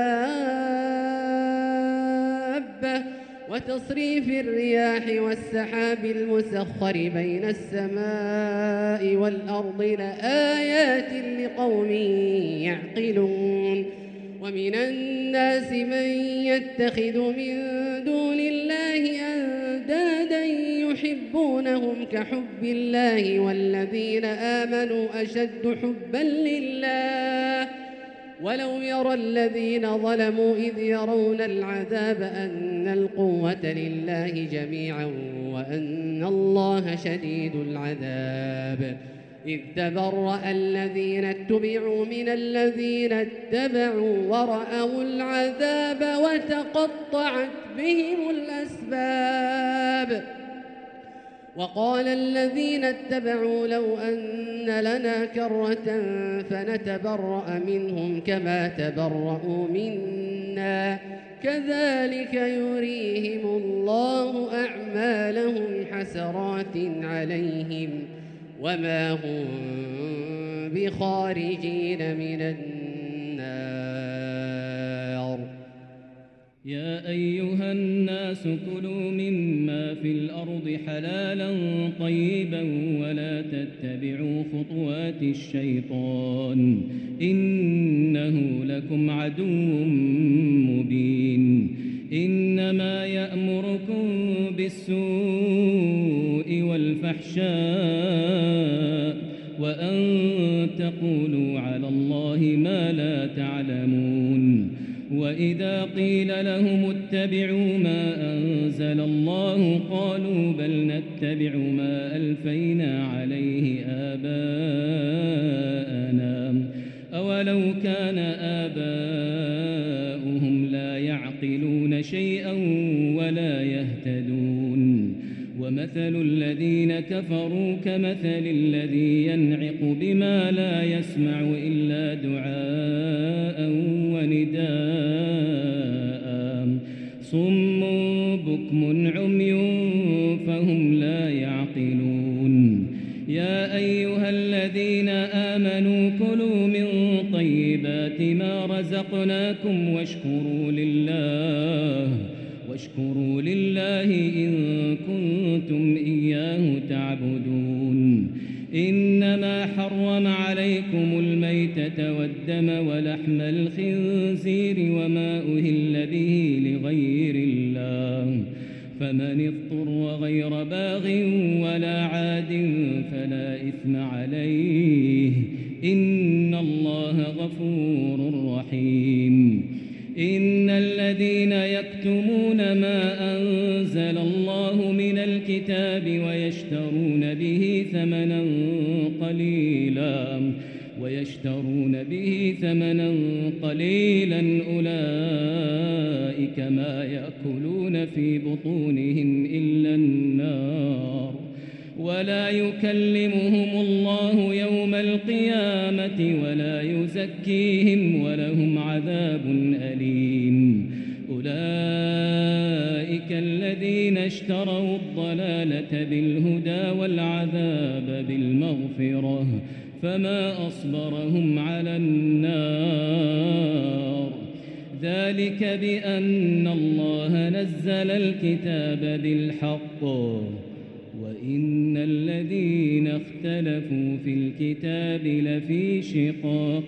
دابة وتصريف الرياح والسحاب المسخر بين السماء والأرض لآيات لقوم يعقلون. ومن الناس من يتخذ من دون الله أندادا يحبونهم كحب الله والذين آمنوا أشد حبا لله ولو يرى الذين ظلموا إذ يرون العذاب أن القوة لله جميعا وأن الله شديد العذاب. إذ تبرأ الذين اتبعوا من الذين اتبعوا ورأوا العذاب وتقطعت بهم الأسباب. وقال الذين اتبعوا لو أن لنا كرة فنتبرأ منهم كما تبرأوا منا كذلك يريهم الله أعمالهم حسرات عليهم وما هم بخارجين من النار. يا أيها الناس كلوا مما في الأرض حلالا طيبا ولا تتبعوا خطوات الشيطان إنه لكم عدو مبين. إنما قيل لهم اتبعوا ما أنزل الله قالوا بل نتبع ما ألفينا عليه آباءنا أولو كان آباؤهم لا يعقلون شيئا ولا يهتدون ومثل الذين كفروا كمثل الذي ينعق بما لا يسمع إلا دعاء ونداء صم بكم عمي فهم لا يعقلون يا أيها الذين آمنوا كلوا من طيبات ما رزقناكم واشكروا لله إن كنتم إياه تعبدون إنما حرم عليكم الميتة والدم ولحم الخنزير وما أهل به لغير الله فمن اضطر غير باغ ولا عاد فلا إثم عليه إن الله غفور رحيم إن الذين يكتمون ما أنزل الله من الكتاب ويشترون به ثمنا قليلا أولئك ما يأكلون في بطونهم إلا النار ولا يكلمهم الله يوم القيامة ولا يزكيهم ولهم عذاب أليم أولئك الذين اشتروا الضلالة بالهدى والعذاب بالمغفرة فما أصبرهم على النار ذلك بأن الله نزل الكتاب بالحق وإن الذين اختلفوا في الكتاب لفي شقاق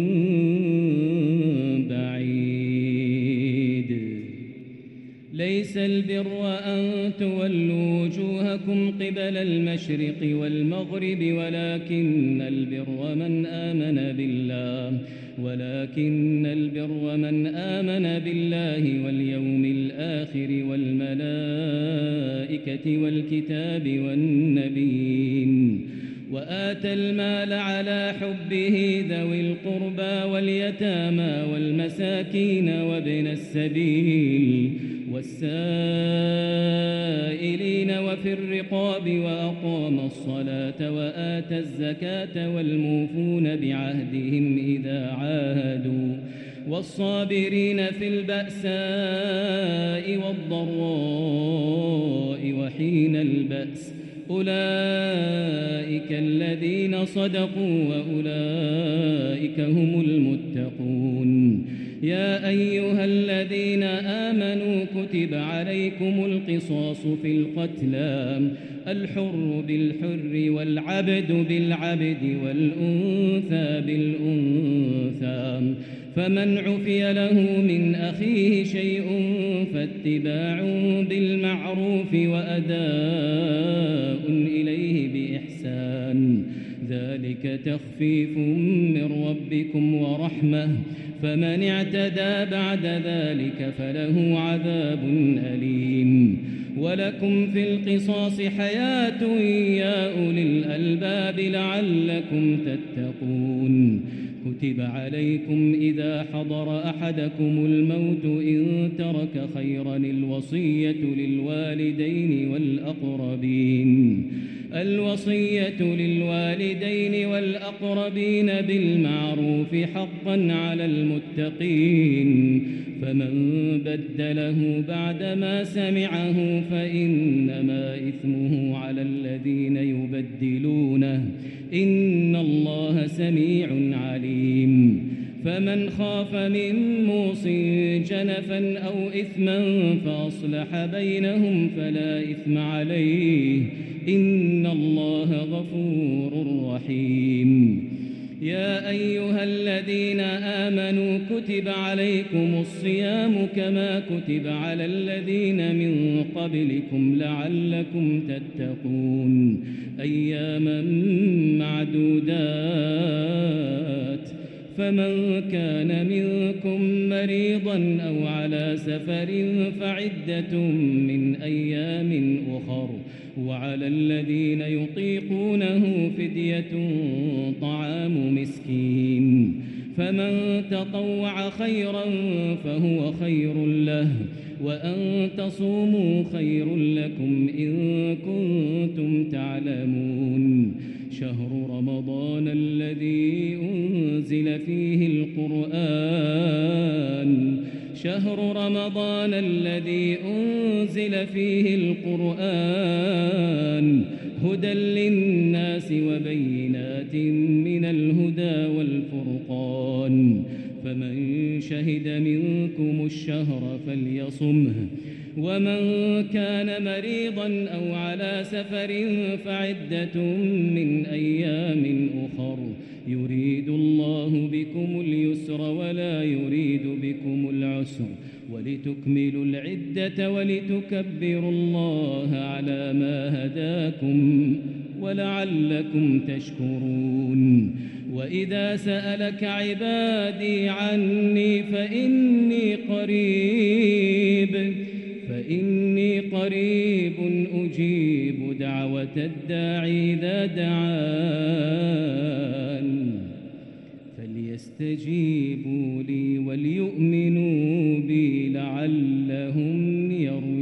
بعيد ليس البر أن تولوا وجوهكم قبل المشرق والمغرب ولكن البر من آمن بالله واليوم الآخر والملائكة والكتاب والنبيين وآتى المال على حبه ذوي القربى واليتامى والمساكين وابن السبيل والسائلين وفي الرقاب وأقام الصلاة وآتى الزكاة والموفون بعهدهم إذا عاهدوا والصابرين في البأساء والضراء وحين البأس أولئك الذين صدقوا وأولئك هم المتقون يا أيها الذين آمنوا كتب عليكم القصاص في القتلى الحر بالحر والعبد بالعبد والأنثى بالأنثى فمن عفي له من أخيه شيء فاتباع بالمعروف وأداء إليه بإحسان ذلك تخفيف من ربكم ورحمة فمن اعتدى بعد ذلك فله عذاب أليم ولكم في القصاص حياة يا أولي الألباب لعلكم تتقون كتب عليكم إذا حضر أحدكم الموت إن ترك خيرا الوصية للوالدين والأقربين بالمعروف حقا على المتقين فمن بدله بعدما سمعه فإنما إثمه على الذين يبدلونه إن الله سميع عليم فمن خاف من موص جنفا أو إثما فأصلح بينهم فلا إثم عليه إن الله غفور رحيم يا أيها الذين آمنوا كتب عليكم الصيام كما كتب على الذين من قبلكم لعلكم تتقون أياما معدودات فمن كان منكم مريضا أو على سفر فعدة من أيام أخر وعلى الذين يطيقونه فدية طعام مسكين فمن تطوع خيرا فهو خير له وأن تصوموا خير لكم إن كنتم تعلمون شهر رمضان الذي أنزل فيه القرآن هدى للناس وبينات من الهدى والفرقان فمن شهد منكم الشهر فليصمه ومن كان مريضا أو على سفر فعدة من أيام أخر يريد الله بكم اليسر ولا يريد بكم العسر ولتكملوا العدة ولتكبروا الله على ما هداكم ولعلكم تشكرون وإذا سألك عبادي عني فإني قريب أجيب دعوة الداعي إذا دعان فليستجيبوا لي وليؤمنوا بي لعلهم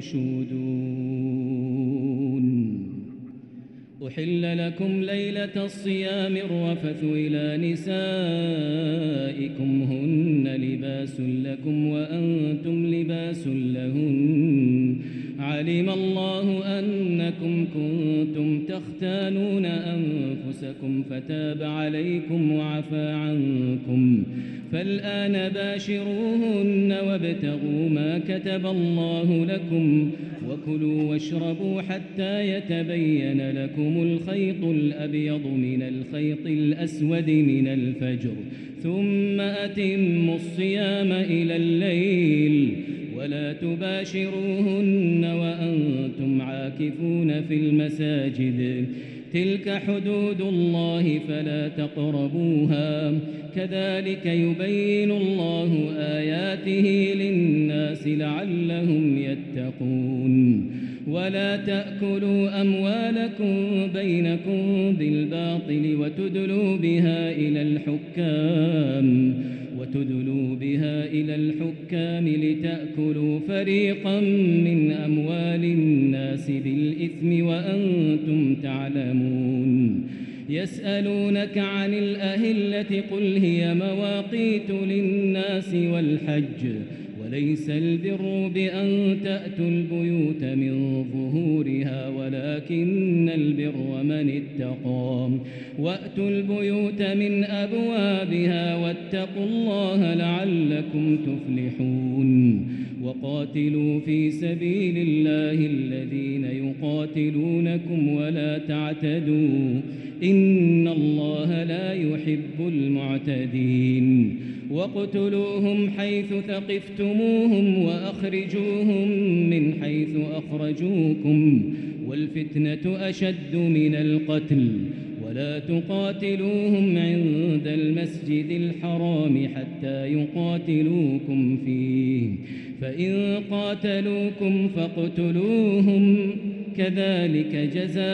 يرشدون أحل لكم ليلة الصيام الرفث إلى نسائكم هن لباس لكم وأنتم لباس لهن علم الله أنكم كنتم تختانون أنفسكم فتاب عليكم وعفى عنكم فالآن باشروهن وابتغوا ما كتب الله لكم وكلوا واشربوا حتى يتبين لكم الخيط الأبيض من الخيط الأسود من الفجر ثم أتموا الصيام إلى الليل ولا تباشروهن وأنتم عاكفون في المساجد تلك حدود الله فلا تقربوها كذلك يبين الله آياته للناس لعلهم يتقون ولا تأكلوا أموالكم بينكم بالباطل وتدلوا بها إلى الحكام لتأكلوا فريقا من أموال الناس بالإثم وأنتم تعلمون يسألونك عن الأهلة قل هي مواقيت للناس والحج وليس البر بأن تأتوا البيوت من ظهورها ولكن البر من اتقى وأتوا البيوت من أبوابها واتقوا الله لعلكم تفلحون وقاتلوا في سبيل الله الذين يقاتلونكم ولا تعتدوا إن الله لا يحب المعتدين واقتلوهم حيث ثقفتموهم وأخرجوهم من حيث أخرجوكم والفتنة أشد من القتل ولا تقاتلوهم عند المسجد الحرام حتى يقاتلوكم فيه فإن قاتلوكم فاقتلوهم كذلك جزاء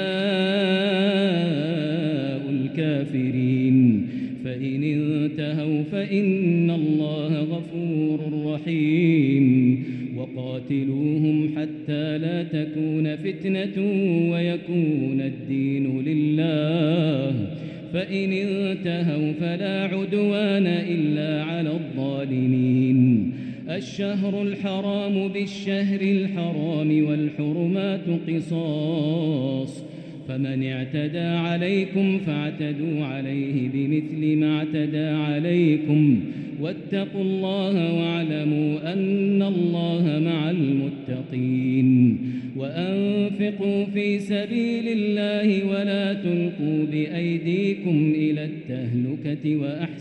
الكافرين فإن انتهوا فإن الله غفور رحيم وقاتلوهم حتى لا تكون فتنة ويكون الدين لله فإن انتهوا فلا عدوان إلا على الظالمين الشهر الحرام بالشهر الحرام والحرمات قصاص فمن اعتدى عليكم فاعتدوا عليه بمثل ما اعتدى عليكم واتقوا الله واعلموا أن الله مع المتقين وأنفقوا في سبيل الله ولا تلقوا بأيديكم إلى التهلكة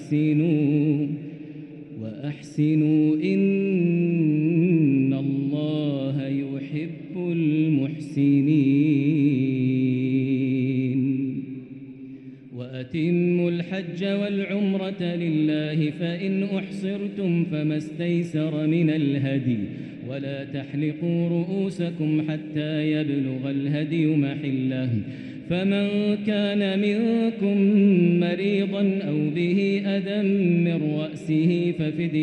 وأحسنوا إن الله يحب المحسنين وأتموا الحج الحج والعمرة لله فإن أحصرتم فما استيسر من الهدي ولا تحلقوا رؤوسكم حتى يبلغ الهدي محله فمن كان منكم مريضا أو به أذى من رأسه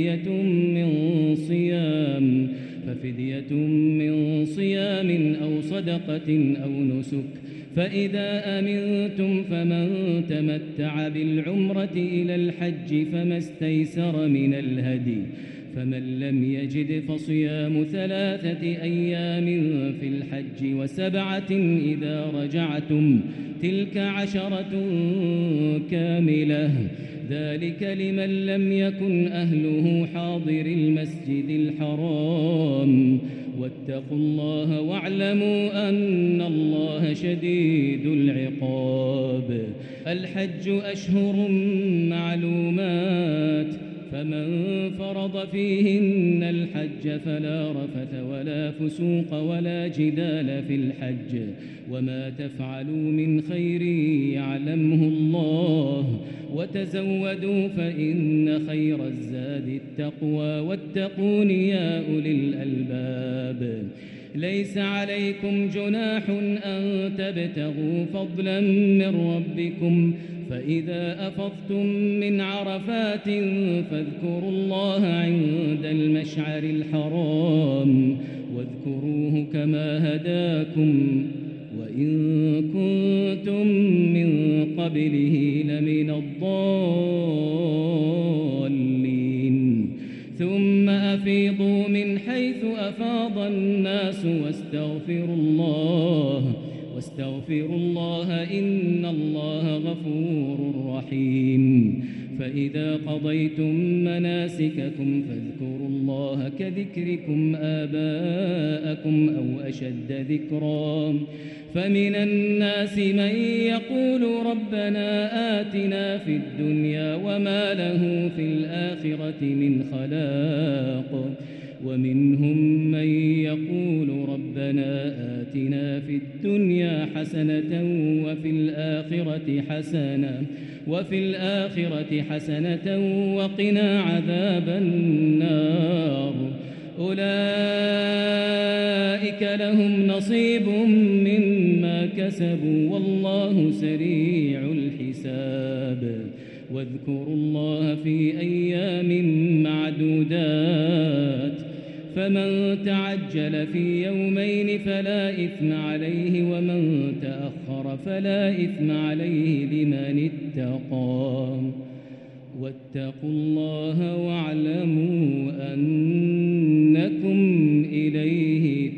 ففدية من صيام أو صدقة أو نسك فإذا أمنتم فمن تمتع بالعمرة إلى الحج فما استيسر من الهدي فمن لم يجد فصيام 3 أيام في الحج و7 إذا رجعتم تلك 10 كاملة ذلك لمن لم يكن أهله حاضر المسجد الحرام واتقوا الله واعلموا أن الله شديد العقاب الحج أشهر معلومات فمن فرض فيهن الحج فلا رفث ولا فسوق ولا جدال في الحج وما تفعلوا من خير يعلمه الله وتزودوا فإن خير الزاد التقوى واتقون يا أولي الألباب ليس عليكم جناح أن تبتغوا فضلا من ربكم فإذا أفضتم من عرفات فاذكروا الله عند المشعر الحرام واذكروه كما هداكم وإن كنتم من قبله لمن الضالين ثم أفيضوا من حيث أفاض الناس واستغفروا الله إن الله غفور رحيم فإذا قضيتم مناسككم فاذكروا الله كذكركم آباءكم أو أشد ذكرا فمن الناس من يقول ربنا آتنا في الدنيا وما له في الآخرة من خلاق ومنهم من يقول ربنا آتنا في الدنيا حسنة وفي الآخرة حسنة وقنا عذاب النار أولئك لهم نصيب مما كسبوا والله سريع الحساب واذكروا الله في أيام معدودات فمن تعجل في يومين فلا إثم عليه ومن تأخر فلا إثم عليه لمن اتقى واتقوا الله واعلموا أنكم إليه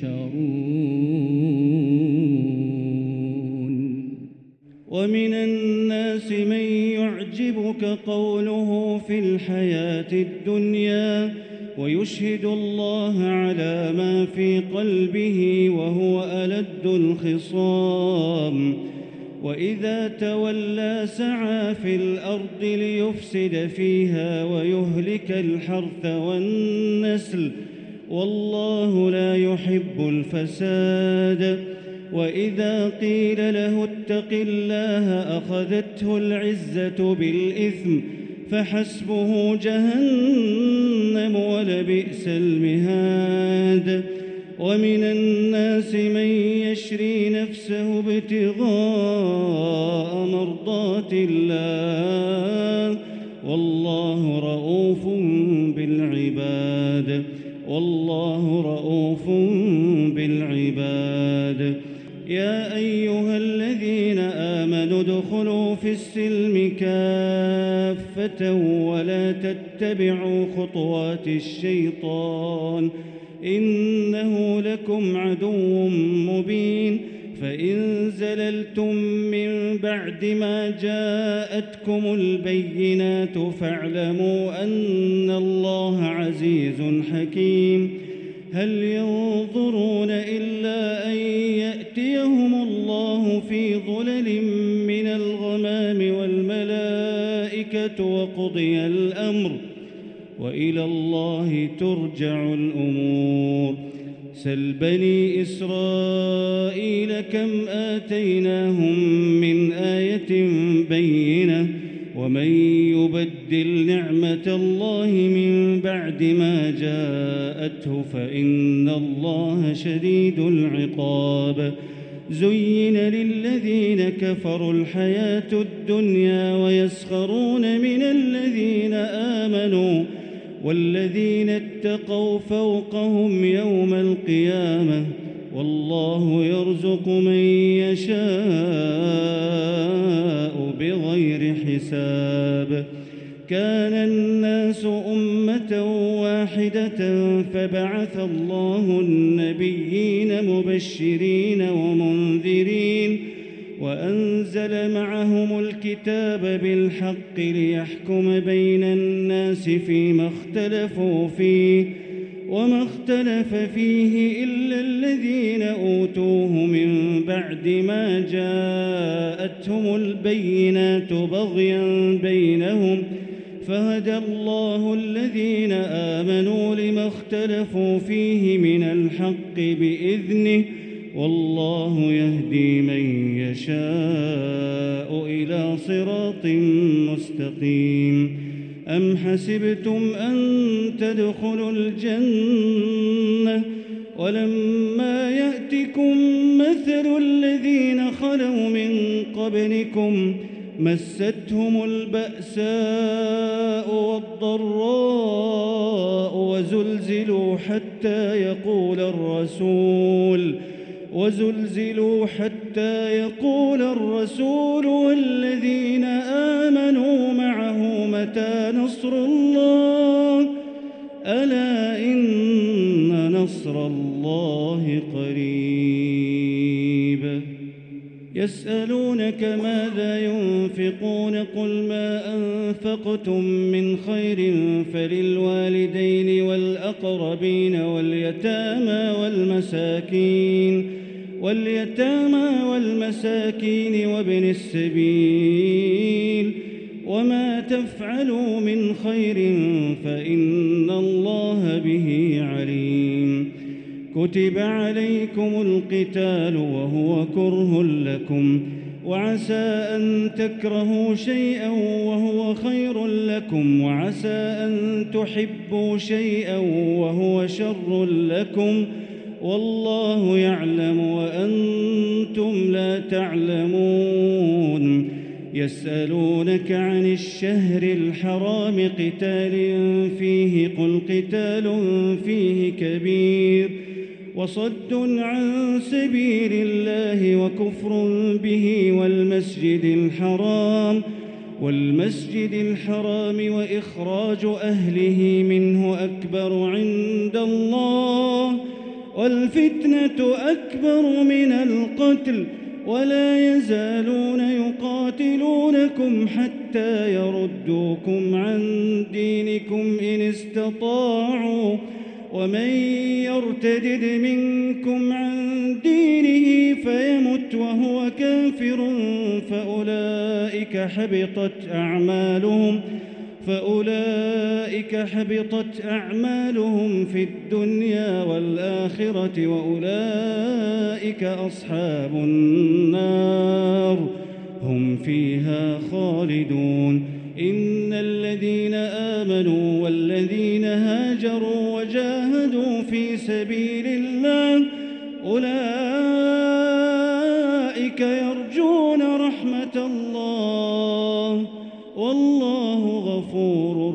تحشرون ومن الناس من يعجبك قوله في الحياة الدنيا ويشهد الله على ما في قلبه وهو ألد الخصام وإذا تولى سعى في الأرض ليفسد فيها ويهلك الحرث والنسل والله لا يحب الفساد وإذا قيل له اتق الله أخذته العزة بالإثم فحسبه جهنم ولبئس المهاد ومن الناس من يشري نفسه ابتغاء مرضات الله والله رؤوف بالعباد يا أيها الذين آمنوا ادخلوا في السلم كافة ولا تتبعوا خطوات الشيطان إنه لكم عدو مبين فإن زللتم من بعد ما جاءتكم البينات فاعلموا أن الله عزيز حكيم هل ينظرون إلا أن يأتيهم الله في ظلل من الغمام والملائكة وقضي الأمر وإلى الله ترجع الأمور سل بني إسرائيل كم آتيناهم من آية بينة ومن يبدل نعمة الله من بعد ما جاءته فإن الله شديد العقاب. زين للذين كفروا الحياة الدنيا ويسخرون من الذين آمنوا والذين اتقوا فوقهم يوم القيامة والله يرزق من يشاء بغير حساب. كان الناس أمة واحدة فبعث الله النبيين مبشرين ومنذرين وأنزل معهم الكتاب بالحق ليحكم بين الناس فيما اختلفوا فيه وما اختلف فيه إلا الذين أوتوه من بعد ما جاءتهم البينات بغيا بينهم فهدى الله الذين آمنوا لما اختلفوا فيه من الحق بإذنه والله يهدي من يشاء إلى صراط مستقيم. أم حسبتم أن تدخلوا الجنة ولما يأتكم مثل الذين خلوا من قبلكم مستهم البأساء والضراء وزلزلوا حتى يقول الرسول والذين آمنوا معه متى نصر الله ألا إن نصر الله قريب. يسألونك ماذا ينفقون قل ما أنفقتم من خير فللوالدين والأقربين واليتامى والمساكين وابن السبيل وما تفعلوا من خير فإن الله به عليم. كتب عليكم القتال وهو كره لكم وعسى أن تكرهوا شيئا وهو خير لكم وعسى أن تحبوا شيئا وهو شر لكم والله يعلم وأنتم لا تعلمون. يسألونك عن الشهر الحرام قتال فيه قل قتال فيه كبير وصد عن سبيل الله وكفر به والمسجد الحرام وإخراج أهله منه أكبر عند الله والفتنة أكبر من القتل ولا يزالون يقاتلونكم حتى يردوكم عن دينكم إن استطاعوا ومن يرتدد منكم عن دينه فيمت وهو كافر فأولئك حبطت أعمالهم في الدنيا والآخرة وأولئك أصحاب النار هم فيها خالدون. إن الذين آمنوا والذين هاجروا وجاهدوا في سبيل الله أولئك يرجون رحمة الله والله غفور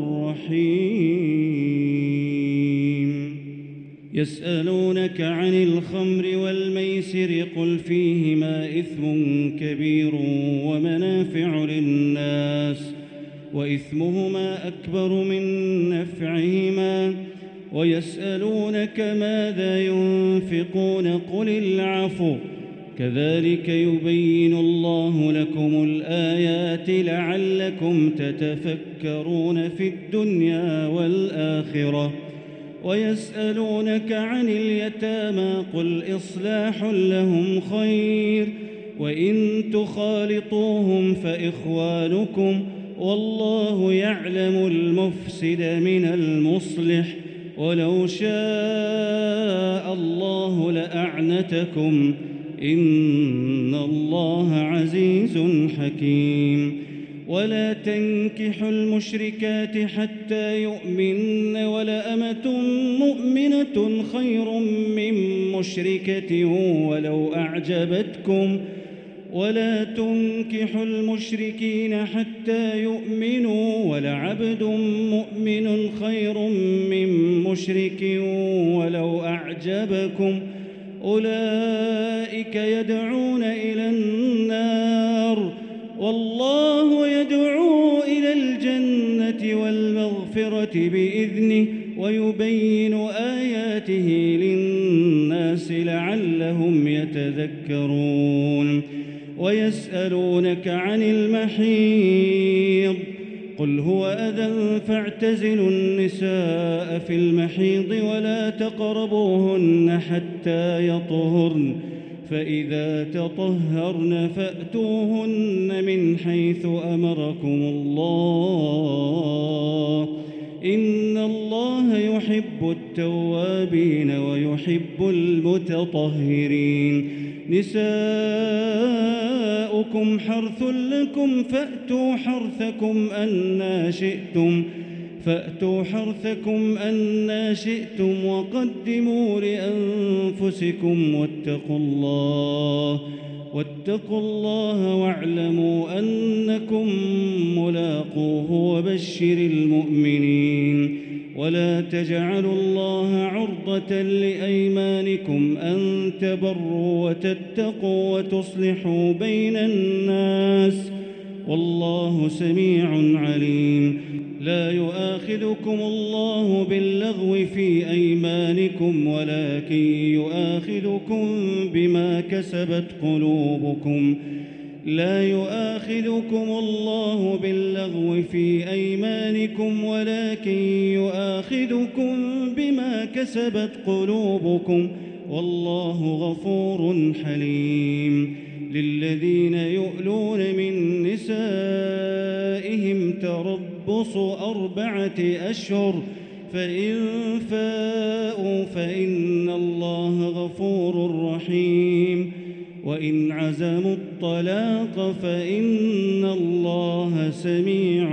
رحيم. يسألونك عن الخمر والميسر قل فيهما إثم كبير ومنافع للناس وإثمهما أكبر من نفعهما ويسألونك ماذا ينفقون قل العفو كذلك يبين الله لكم الآيات لعلكم تتفكرون في الدنيا والآخرة. ويسألونك عن اليتامى قل إصلاح لهم خير وإن تخالطوهم فإخوانكم والله يعلم المفسد من المصلح ولو شاء الله لأعنتكم إن الله عزيز حكيم. ولا تنكحوا المشركات حتى يؤمن ولأمة مؤمنة خير من مشركة ولو أعجبتكم ولا تنكحوا المشركين حتى يؤمنوا ولعبد مؤمن خير من مشرك ولو أعجبكم أولئك يدعون إلى النار والله يدعو إلى الجنة والمغفرة بإذنه ويبين آياته للناس لعلهم يتذكرون ويسألونك عن المحيض قل هو أذى فاعتزلوا النساء في المحيض ولا تقربوهن حتى يطهرن فإذا تطهرن فأتوهن من حيث أمركم الله إن الله يحب التوابين ويحب المتطهرين نساؤكم حرث لكم فأتوا حرثكم أنى شئتم وقدموا لأنفسكم واتقوا الله واعلموا أنكم ملاقوه وبشر المؤمنين ولا تجعلوا الله عرضة لأيمانكم أن تبروا وتتقوا وتصلحوا بين الناس والله سميع عليم لا يؤاخذكم الله باللغو في أيمانكم ولكن يؤاخذكم بما كسبت قلوبكم لا يؤاخذكم الله باللغو في أيمانكم ولكن يؤاخذكم بما كسبت قلوبكم والله غفور حليم للذين يؤلون من نسائهم تربص 4 أشهر فإن فاءوا فإن الله غفور رحيم وإن عزموا الطلاق فإن الله سميع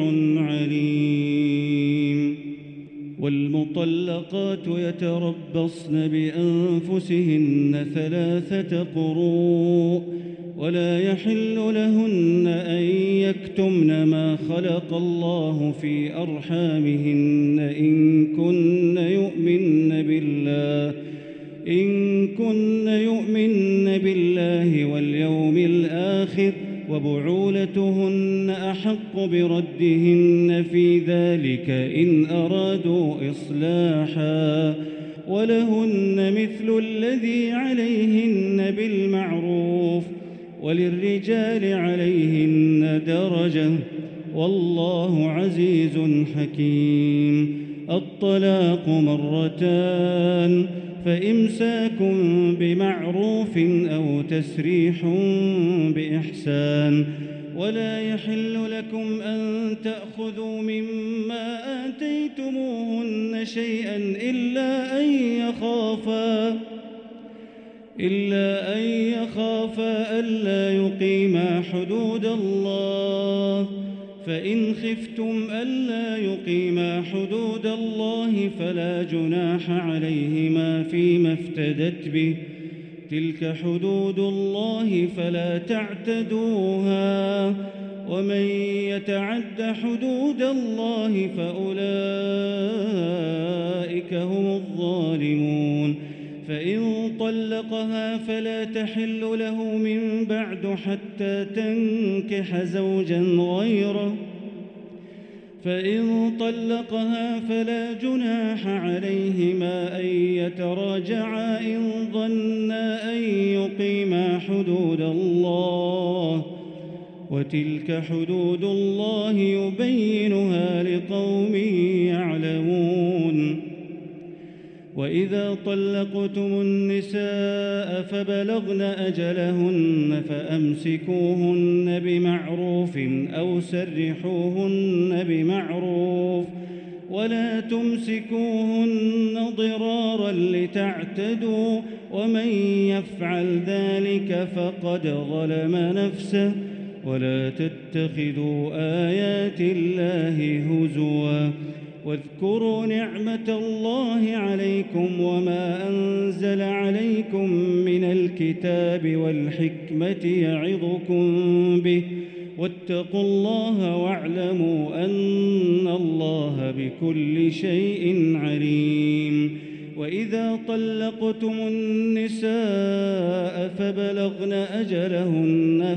عليم والمطلقات يتربصن بأنفسهن 3 قروء ولا يحل لهن أن يكتمن ما خلق الله في أرحامهن إن كن يؤمن بالله واليوم الآخر وبعولتهن أحق بردهن في ذلك إن أرادوا إصلاحا ولهن مثل الذي عليهن بالمعروف وللرجال عليهن درجة والله عزيز حكيم الطلاق 2 فإمساك بمعروف أو تسريح بإحسان ولا يحل لكم أن تأخذوا مما آتيتموهن شيئا إلا أن يخافا ألا يقيما حدود الله فإن خفتم ألا يقيما حدود الله فلا جناح عليهما فيما افتدت به تلك حدود الله فلا تعتدوها ومن يتعد حدود الله فأولئك هم الظالمون فإن طلقها فلا تحل له من بعد حتى تنكح زوجا غيره فإن طلقها فلا جناح عليهما أن يتراجعا إن ظنا أن يقيما حدود الله وتلك حدود الله يبينها لقوم يعلمون وإذا طلقتم النساء فبلغن أجلهن فأمسكوهن بمعروف أو سرحوهن بمعروف ولا تمسكوهن ضرارا لتعتدوا ومن يفعل ذلك فقد ظلم نفسه ولا تتخذوا آيات الله هزوا واذكروا نعمة الله عليكم وما أنزل عليكم من الكتاب والحكمة يعظكم به واتقوا الله واعلموا أن الله بكل شيء عليم. وإذا طلقتم النساء فبلغن أجلهن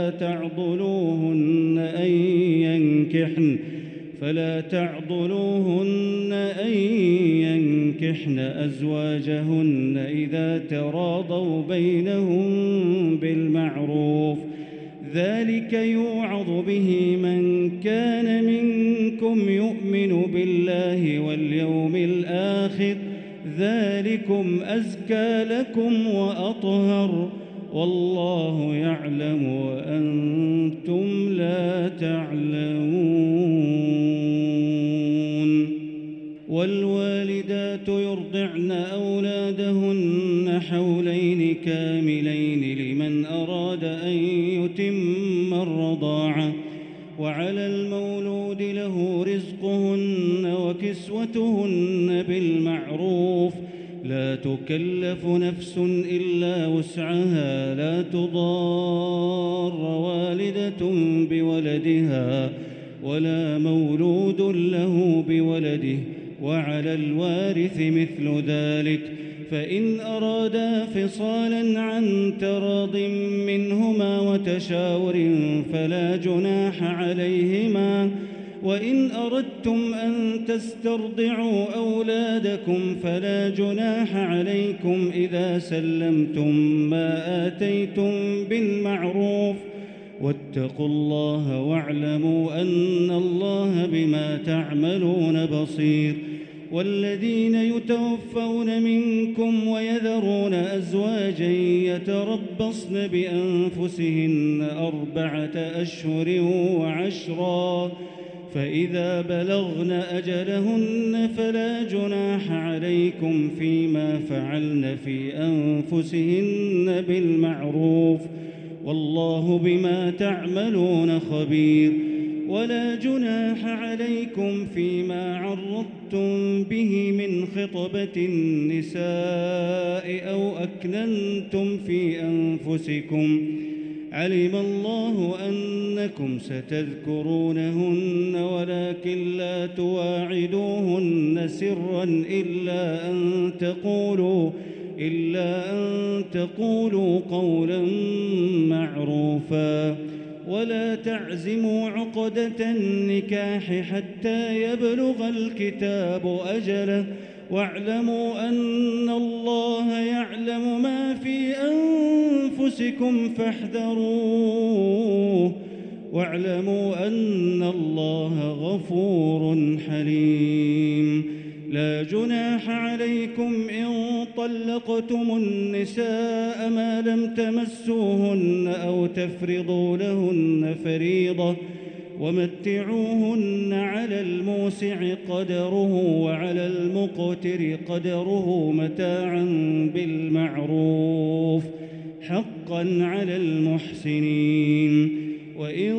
فلا تعضلوهن أن ينكحن أزواجهن إذا تراضوا بينهم بالمعروف ذلك يوعظ به من كان منكم يؤمن بالله واليوم الآخر ذلكم أزكى لكم وأطهر والله يعلم وأنتم لا تعلمون. والوالدات يرضعن أولادهن حولين كاملين لمن أراد أن يتم الرضاعة وعلى المولود له رزقهن وكسوتهن بالمعروف لا تكلف نفس إلا وسعها لا تضار والدة بولدها ولا مولود له بولده وعلى الوارث مثل ذلك فإن أرادا فصالا عن تراض منهما وتشاور فلا جناح عليهما. وإن أردتم أن تسترضعوا أولادكم فلا جناح عليكم إذا سلمتم ما آتيتم بالمعروف واتقوا الله واعلموا أن الله بما تعملون بصير. والذين يتوفون منكم ويذرون أزواجا يتربصن بأنفسهن 4 أشهر وعشرا فإذا بلغن أجلهن فلا جناح عليكم فيما فعلن في أنفسهن بالمعروف والله بما تعملون خبير. ولا جناح عليكم فيما عرضتم به من خطبة النساء أو أكننتم في أنفسكم علم الله أنكم ستذكرونهن ولكن لا تواعدوهن سرا إلا أن تقولوا قولا معروفا. ولا تعزموا عقدة النكاح حتى يبلغ الكتاب أجله واعلموا أن الله يعلم ما في أنفسكم فاحذروه واعلموا أن الله غفور حليم. لا جناح عليكم إن طلقتم النساء ما لم تمسوهن أو تفرضوا لهن فريضة ومتعوهن على الموسع قدره وعلى المقتر قدره متاعا بالمعروف حقا على المحسنين. وإن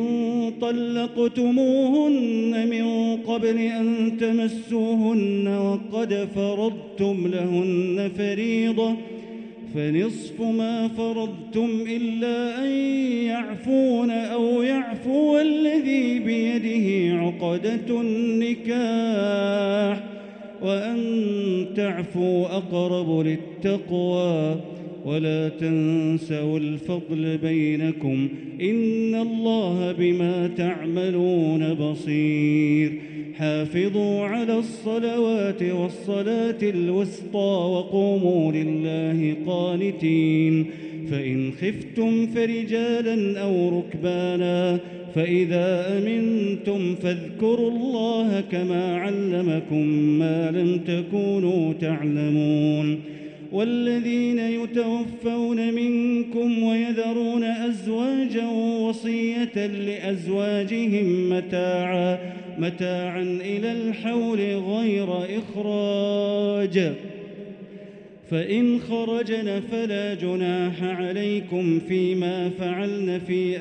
طلقتموهن من قبل أن تمسوهن وقد فرضتم لهن فريضة فنصف ما فرضتم إلا أن يعفون أو يعفو الذي بيده عقدة النكاح وأن تعفوا أقرب للتقوى. ولا تنسوا الفضل بينكم إن الله بما تعملون بصير. حافظوا على الصلوات والصلاة الوسطى وقوموا لله قانتين. فإن خفتم فرجالا أو ركبانا فإذا أمنتم فاذكروا الله كما علمكم ما لم تكونوا تعلمون. والذين يتوفون منكم ويذرون أزواجا وصية لأزواجهم متاعا إلى الحول غير إخراج فإن خرجن فلا جناح عليكم فيما فعلن في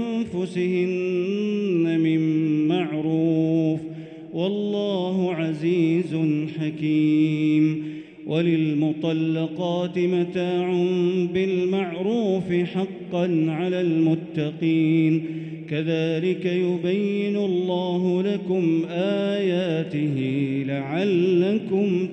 أنفسهن من معروف والله عزيز حكيم. وللمطلقات متاع بالمعروف حقا على المتقين كذلك يبين الله لكم آياته لعلكم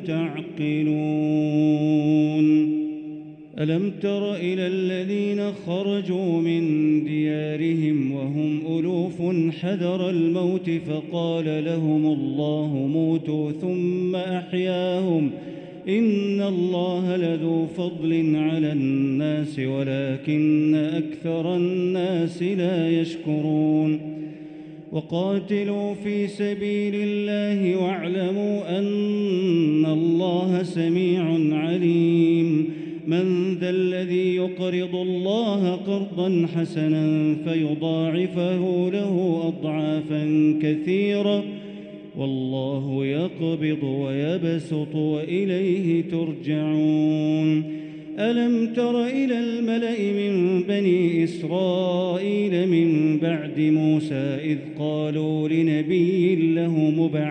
تعقلون. ألم تر إلى الذين خرجوا من ديارهم وهم ألوف حذر الموت فقال لهم الله موتوا ثم أحياهم إن الله لذو فضل على الناس ولكن أكثر الناس لا يشكرون. وقاتلوا في سبيل الله واعلموا أن الله سميع عليم. من ذا الذي يقرض الله قرضا حسنا فيضاعفه له أضعافا كثيرة والله يقبض ويبسط وإليه ترجعون. ألم تر إلى الملأ من بني إسرائيل من بعد موسى إذ قالوا لنبي له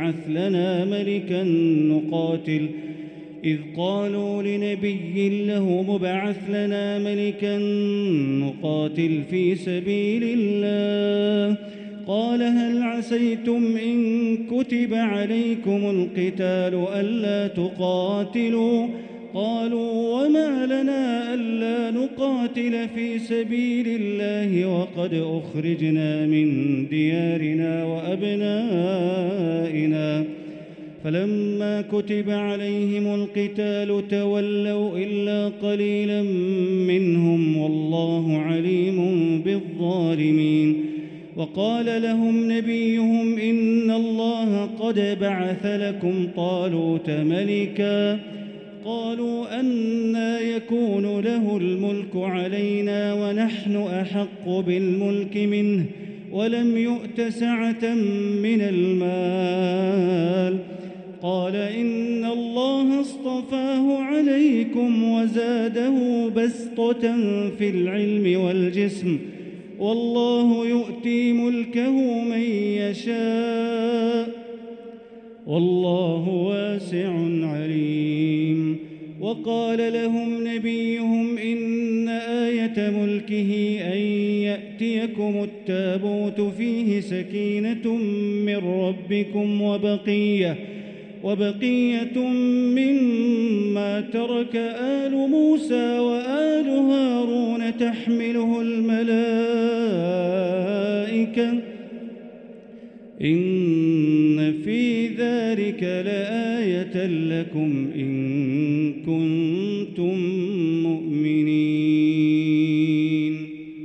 مبعث لنا ملكا نقاتل في سبيل الله قال هل عسيتم إن كتب عليكم القتال ألا تقاتلوا قالوا وما لنا ألا نقاتل في سبيل الله وقد أخرجنا من ديارنا وأبنائنا فلما كتب عليهم القتال تولوا إلا قليلا منهم والله عليم بالظالمين. وقال لهم نبيهم إن الله قد بعث لكم طالوت ملكا قالوا أنى يكون له الملك علينا ونحن أحق بالملك منه ولم يؤت سعة من المال قال إن الله اصطفاه عليكم وزاده بسطة في العلم والجسم والله يؤتي ملكه من يشاء والله واسع عليم. وقال لهم نبيهم إن آية ملكه أن يأتيكم التابوت فيه سكينة من ربكم وبقية مما ترك آل موسى وآل هارون تحمله الملائكة إن في ذلك لآية لكم إن كنتم مؤمنين.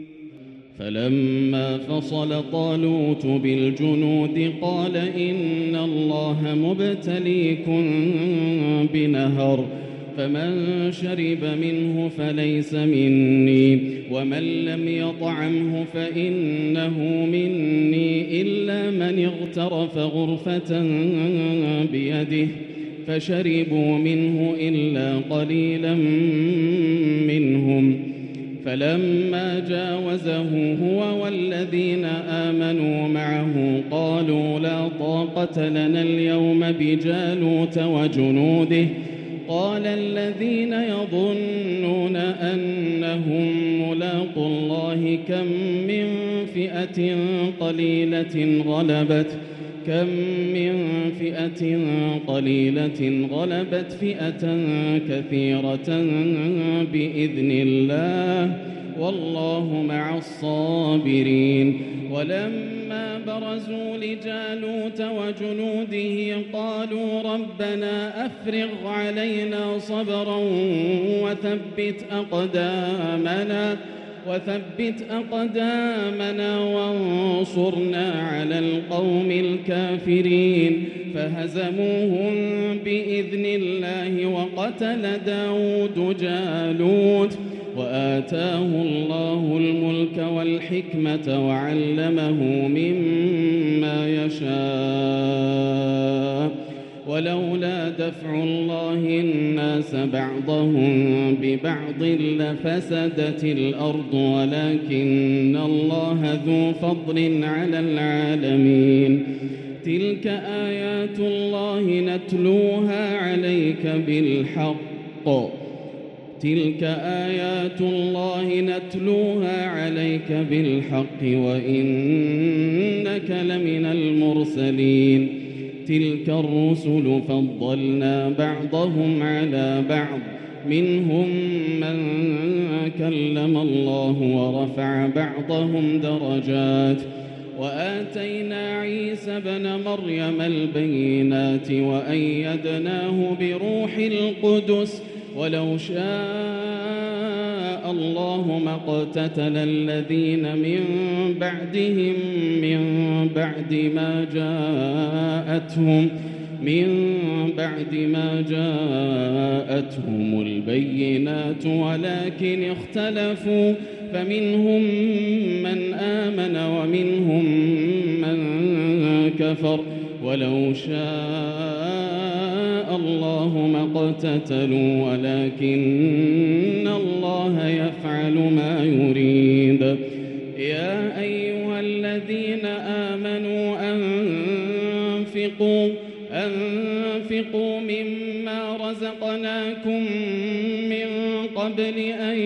فلما فصل طالوت بالجنود قال إن الله مبتليكم بنهر فمن شرب منه فليس مني ومن لم يطعمه فإنه مني إلا من اغترف غرفة بيده فشربوا منه إلا قليلا منهم. فلما جاوزه هو والذين آمنوا معه قالوا لا طاقة لنا اليوم بجالوت وجنوده قال الذين يظنون أنهم ملاقو الله كم من فئة قليلة غلبت فئة كثيرة بإذن الله والله مع الصابرين. ولما برزوا لجالوت وجنوده قالوا ربنا أفرغ علينا صبرا وثبت أقدامنا وانصرنا على القوم الكافرين. فهزموهم بإذن الله وقتل داود جالوت وآتاه الله الملك والحكمة وعلمه مما يشاء ولولا دفع الله الناس بعضهم ببعض لفسدت الأرض ولكن الله ذو فضل على العالمين تلك آيات الله نتلوها عليك بالحق وإنك لمن المرسلين تلك الرسل فضلنا بعضهم على بعض منهم من كلم الله ورفع بعضهم درجات وآتينا عيسى ابن مريم البينات وأيدناه بروح القدس ولو شاء الله ما اقتتل الذين من بعدهم من بعد ما جاءتهم البينات ولكن اختلفوا فمنهم من آمن ومنهم من كفر ولو شاء الله ما اقتتلوا ولكن الله يفعل ما يريد يا أيها الذين آمنوا أنفقوا مما رزقناكم من قبل أن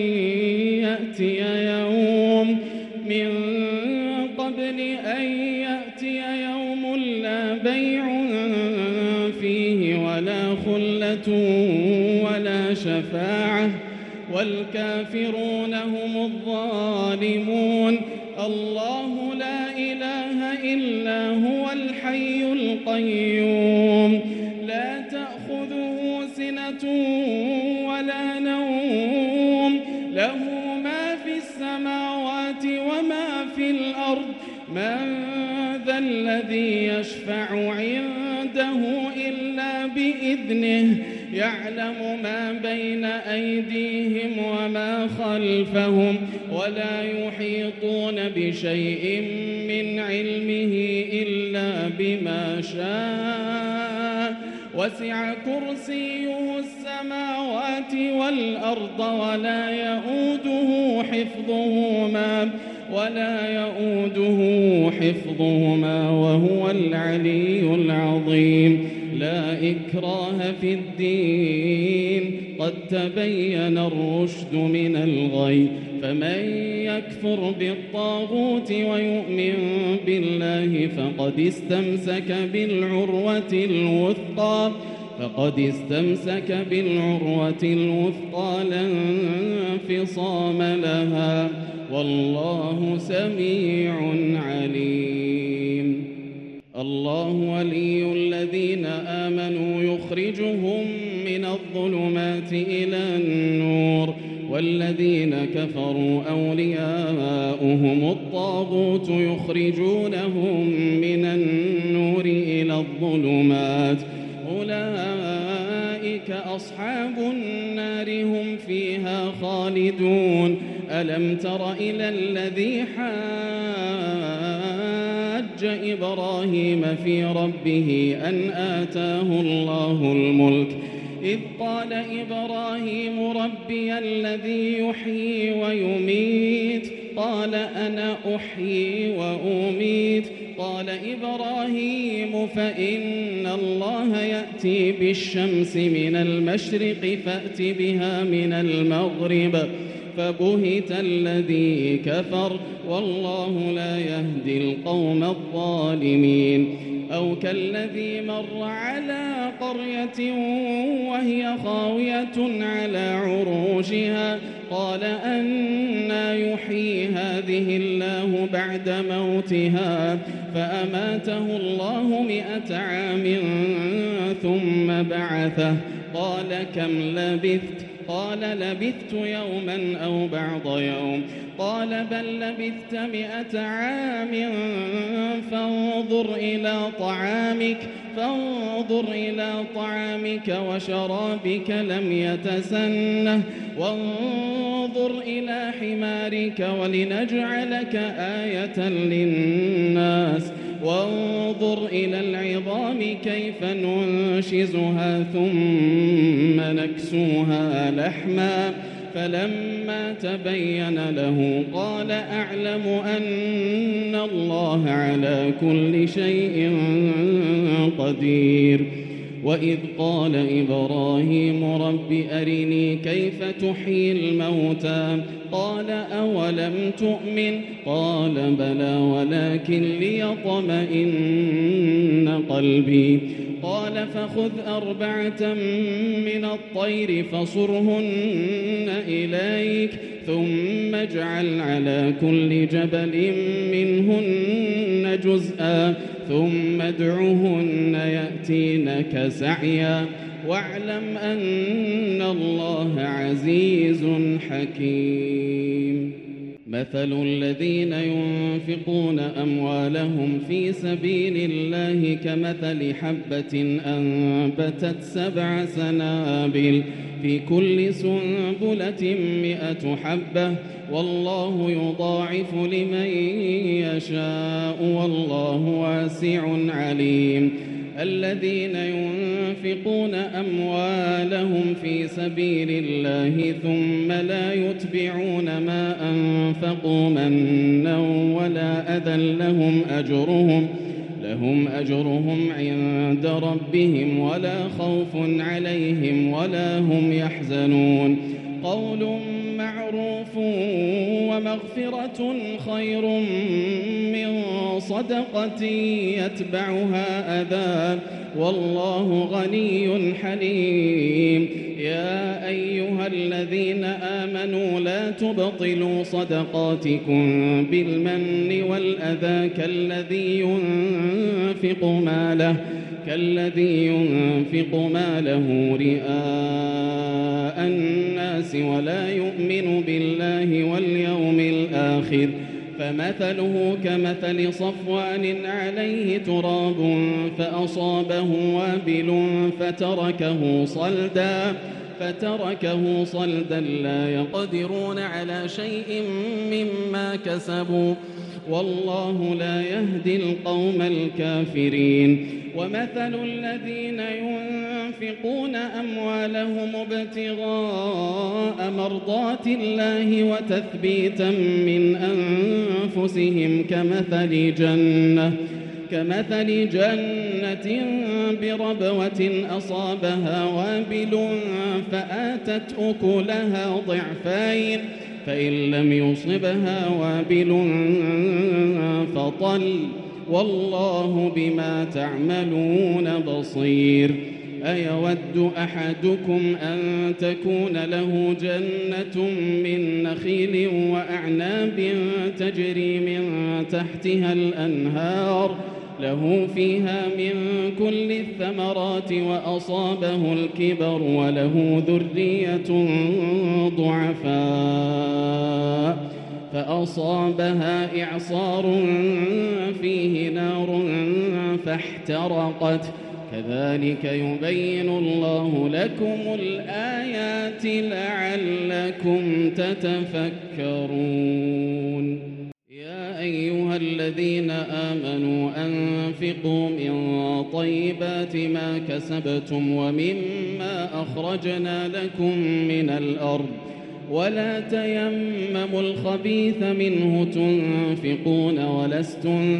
يأتي يوم لا بيع فيه ولا خلة ولا شفاعة والكافرون هم الظالمون الله لا إله إلا هو الحي القيوم لا تأخذه سنة ولا نوم له ما في السماوات وما في الأرض من ذا الذي يشفع عنده إلا بإذنه يعلم ما بين أيديهم وما خلفهم ولا يحيطون بشيء من علمه إلا بما شاء وسع كرسيه السماوات والأرض ولا يؤوده حفظهما وهو العلي العظيم لا إكراه في الدين قد تبين الرشد من الغي فمن يكفر بالطاغوت ويؤمن بالله فقد استمسك بالعروة الوثقى لا انفصام لها والله سميع عليم الله ولي الذين آمنوا يخرجهم من الظلمات إلى النور والذين كفروا أولياؤهم الطاغوت يخرجونهم من النور إلى الظلمات أولئك أصحاب النار هم فيها خالدون ألم تر إلى الذي حاج إبراهيم في ربه أن آتاه الله الملك إذ قال إبراهيم ربي الذي يحيي ويميت قال أنا أحيي وأميت قال إبراهيم فإن الله يأتي بالشمس من المشرق فأت بها من المغرب فبهت الذي كفر والله لا يهدي القوم الظالمين أو كالذي مر على قرية وهي خاوية على عروشها قال أنى يحيي هذه الله بعد موتها فأماته الله 100 عام ثم بعثه قال كم لبثت قال لبثت يوما أو بعض يوم قال بل لبثت 100 عام فانظر إلى طعامك وشرابك لم يتسنه وانظر إلى حمارك ولنجعلك آية للناس وانظر إلى العظام كيف ننشزها ثم نكسوها لحما فلما تبين له قال أعلم أن الله على كل شيء قدير. وإذ قال إبراهيم رب أرني كيف تحيي الموتى قال أولم تؤمن قال بلى ولكن ليطمئن قلبي قال فخذ 4 من الطير فصرهن إليك ثم اجعل على كل جبل منهن جزءا ثم ادعهن يأتينك سعيا واعلم أن الله عزيز حكيم. مثل الذين ينفقون أموالهم في سبيل الله كمثل حبة أنبتت 7 سنابل في كل سنبلة 100 حبة والله يضاعف لمن يشاء والله واسع عليم. الذين ينفقون أموالهم في سبيل الله ثم لا يتبعون ما أنفقوا منا ولا أذى لهم أجرهم عند ربهم ولا خوف عليهم ولا هم يحزنون. قول معروف ومغفرة خير من صدقة يتبعها أذى والله غني حليم. يا أيها الذين آمنوا لا تبطلوا صدقاتكم بالمن والأذى كالذي ينفق ماله رئاء الناس ولا يؤمن بالله واليوم الآخر فمثله كمثل صفوان عليه تراب فأصابه وابل فتركه صلدا لا يقدرون على شيء مما كسبوا والله لا يهدي القوم الكافرين. ومثل الذين ينفقون أموالهم ابتغاء مرضات الله وتثبيتا من أنفسهم كمثل جنة بربوة أصابها وابل فآتت أكلها ضعفين فإن لم يصبها وابل فطل والله بما تعملون بصير. أيود أحدكم أن تكون له جنة من نخيل وأعناب تجري من تحتها الأنهار له فيها من كل الثمرات وأصابه الكبر وله ذرية ضعفاء فأصابها إعصار فيه نار فاحترقت كذلك يبين الله لكم الآيات لعلكم تتفكرون. يا أيها الذين آمنوا أنفقوا من طيبات ما كسبتم ومما أخرجنا لكم من الأرض ولا تيمموا الخبيث منه تنفقون ولستم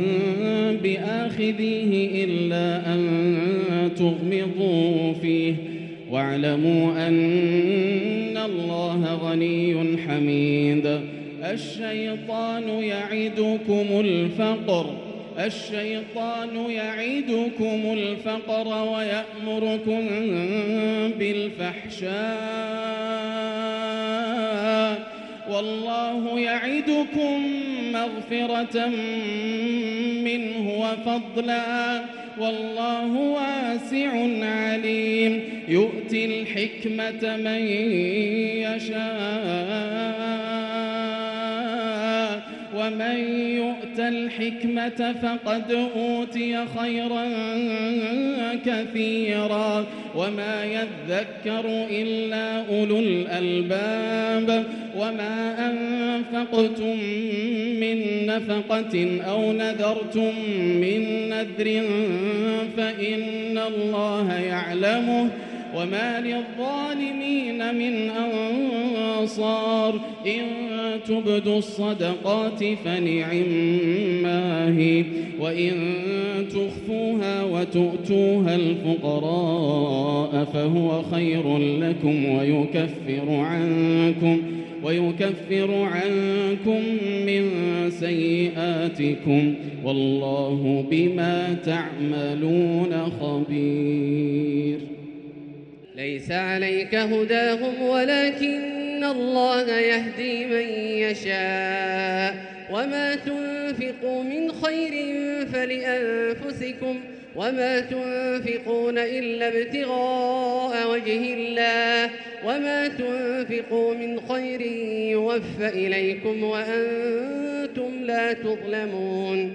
بآخذيه إلا أن تغمضوا فيه واعلموا أن الله غني حميد. الشيطان يعدكم الفقر ويأمركم بالفحشاء والله يعدكم مغفرة منه وفضلا والله واسع عليم. يؤتي الحكمة من يشاء ومن يؤت الحكمة فقد أوتي خيرا كثيرا وما يذكر إلا أولو الألباب وما أنفقتم من نفقة أو نذرتم من نذر فإن الله يعلمه وما للظالمين من أنصار إن تبدوا الصدقات فنعما هي وإن تخفوها وتؤتوها الفقراء فهو خير لكم ويكفر عنكم من سيئاتكم والله بما تعملون خبير. ليس عليك هداهم ولكن الله يهدي من يشاء وما تنفقوا من خير فلأنفسكم وما تنفقون إلا ابتغاء وجه الله وما تنفقوا من خير يوفى إليكم وأنتم لا تظلمون.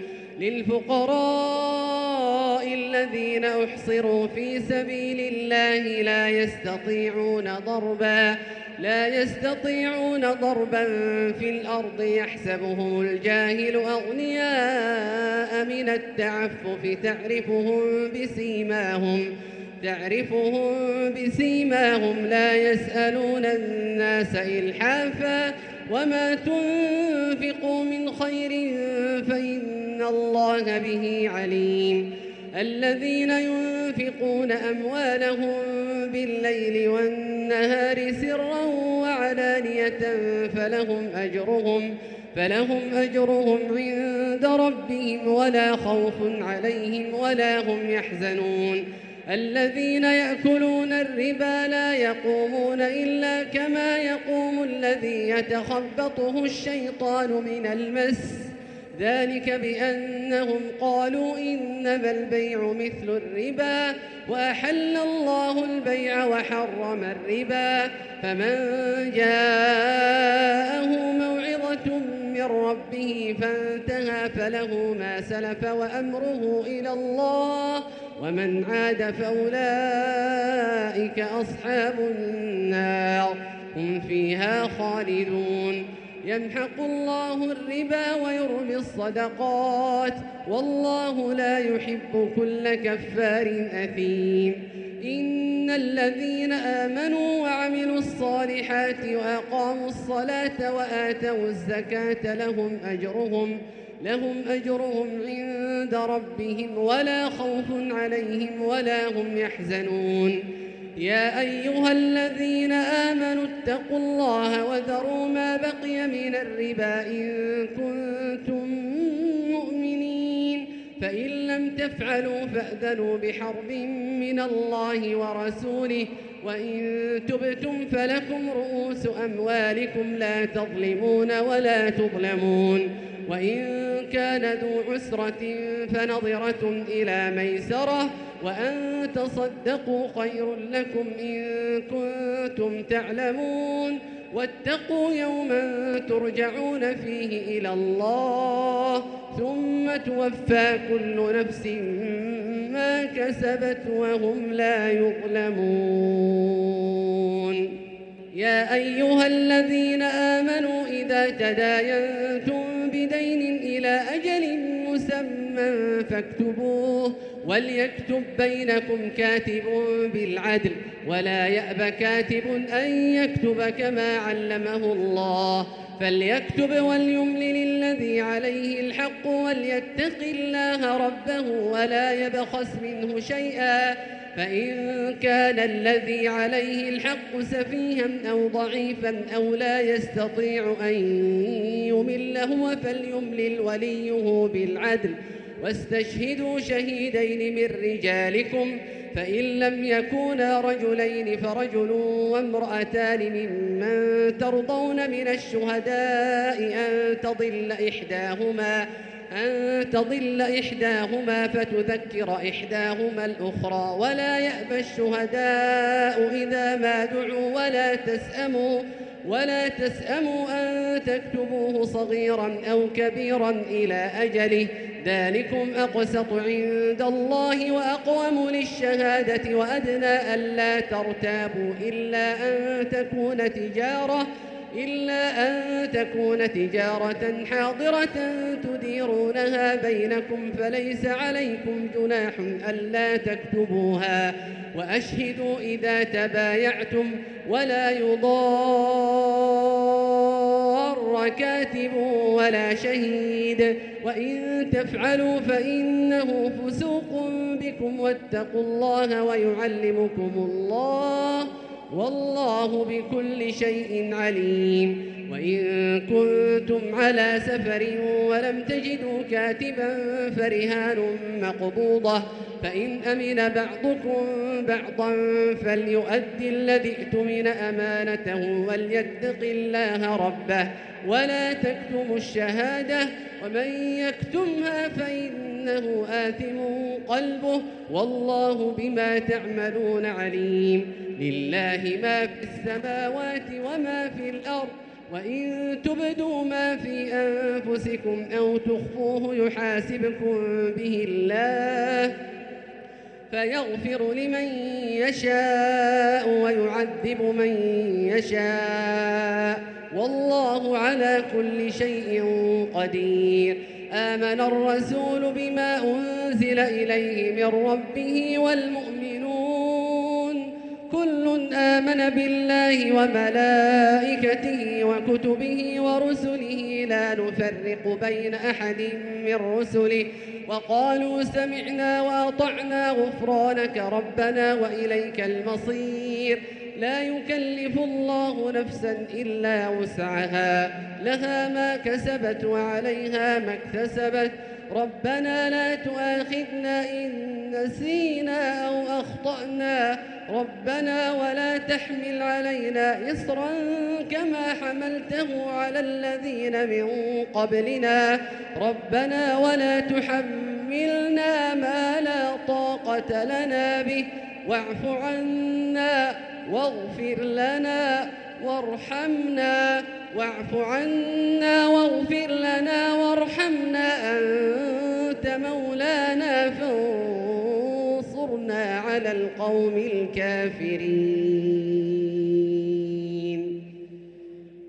للفقراء الذين أحصروا في سبيل الله لا يستطيعون ضربا في الأرض يحسبهم الجاهل أغنياء من التعفف تعرفهم بسيماهم لا يسألون الناس إلحافا وما تنفقوا من خير فإن الله به عليم. الذين ينفقون أموالهم بالليل والنهار سرا وعلانية فلهم أجرهم عند ربهم ولا خوف عليهم ولا هم يحزنون. الذين يأكلون الربا لا يقومون إلا كما يقوم الذي يتخبطه الشيطان من المس ذلك بأنهم قالوا إنما البيع مثل الربا وأحل الله البيع وحرم الربا فمن جاءه موعظة من ربه فانتهى فله ما سلف وأمره إلى الله ومن عاد فأولئك أصحاب النار هم فيها خالدون. يمحق الله الربا ويربي الصدقات والله لا يحب كل كفار أثيم. إن الذين آمنوا وعملوا الصالحات وأقاموا الصلاة وآتوا الزكاة لهم أجرهم عند ربهم ولا خوف عليهم ولا هم يحزنون. يا أيها الذين آمنوا اتقوا الله وذروا ما بقي من الربا إن كنتم مؤمنين فإن لم تفعلوا فأذنوا بحرب من الله ورسوله وإن تبتم فلكم رؤوس أموالكم لا تظلمون ولا تظلمون. وإن كان ذو عسرة فنظرة إلى ميسرة وأن تصدقوا خير لكم إن كنتم تعلمون. واتقوا يوما ترجعون فيه إلى الله ثم توفى كل نفس ما كسبت وهم لا يظلمون. يا أيها الذين آمنوا إذا تداينتم بدين إلى أجل مسمى فاكتبوه وليكتب بينكم كاتب بالعدل ولا يأب كاتب أن يكتب كما علمه الله فليكتب وليملل الذي عليه الحق وليتق الله ربه ولا يبخس منه شيئا فإن كان الذي عليه الحق سفيها أو ضعيفا أو لا يستطيع أن يمل هو فليملل وليه بالعدل واستشهدوا شهيدين من رجالكم فإن لم يكونا رجلين فرجل وامرأتان ممن ترضون من الشهداء أن تضل إحداهما فتذكر إحداهما الأخرى ولا يأبى الشهداء إذا ما دعوا ولا تسأموا أن تكتبوه صغيرا أو كبيرا إلى أجله ذلكم أقسط عند الله وأقوم للشهادة وأدنى ألا ترتابوا إلا أن تكون تجارة حاضرة تديرونها بينكم فليس عليكم جناح ألا تكتبوها وأشهدوا إذا تبايعتم ولا يضار كاتب ولا شهيد وإن تفعلوا فإنه فسوق بكم واتقوا الله ويعلمكم الله والله بكل شيء عليم وإن كنتم على سفر ولم تجدوا كاتبا فرهان مقبوضة فإن أمن بعضكم بعضا فليؤدي الذي اؤتمن أمانته وليتق الله ربه ولا تكتموا الشهادة ومن يكتمها فإنه آثم قلبه والله بما تعملون عليم لله ما في السماوات وما في الأرض وإن تبدوا ما في أنفسكم أو تخفوه يحاسبكم به الله فيغفر لمن يشاء ويعذب من يشاء والله على كل شيء قدير آمن الرسول بما أنزل إليه من ربه والمؤمنون كل آمن بالله وملائكته وكتبه ورسله لا نفرق بين أحد من رسله وقالوا سمعنا وأطعنا غفرانك ربنا وإليك المصير لا يكلف الله نفسا إلا وسعها لها ما كسبت وعليها ما اكتسبت ربنا لا تؤاخذنا إن نسينا أو أخطأنا ربنا ولا تحمل علينا إصرا كما حملته على الذين من قبلنا ربنا ولا تحملنا ما لا طاقة لنا به واعف عنا واغفر لنا وارحمنا واعف عنا واغفر لنا وارحمنا أنت مولانا فانصرنا على القوم الكافرين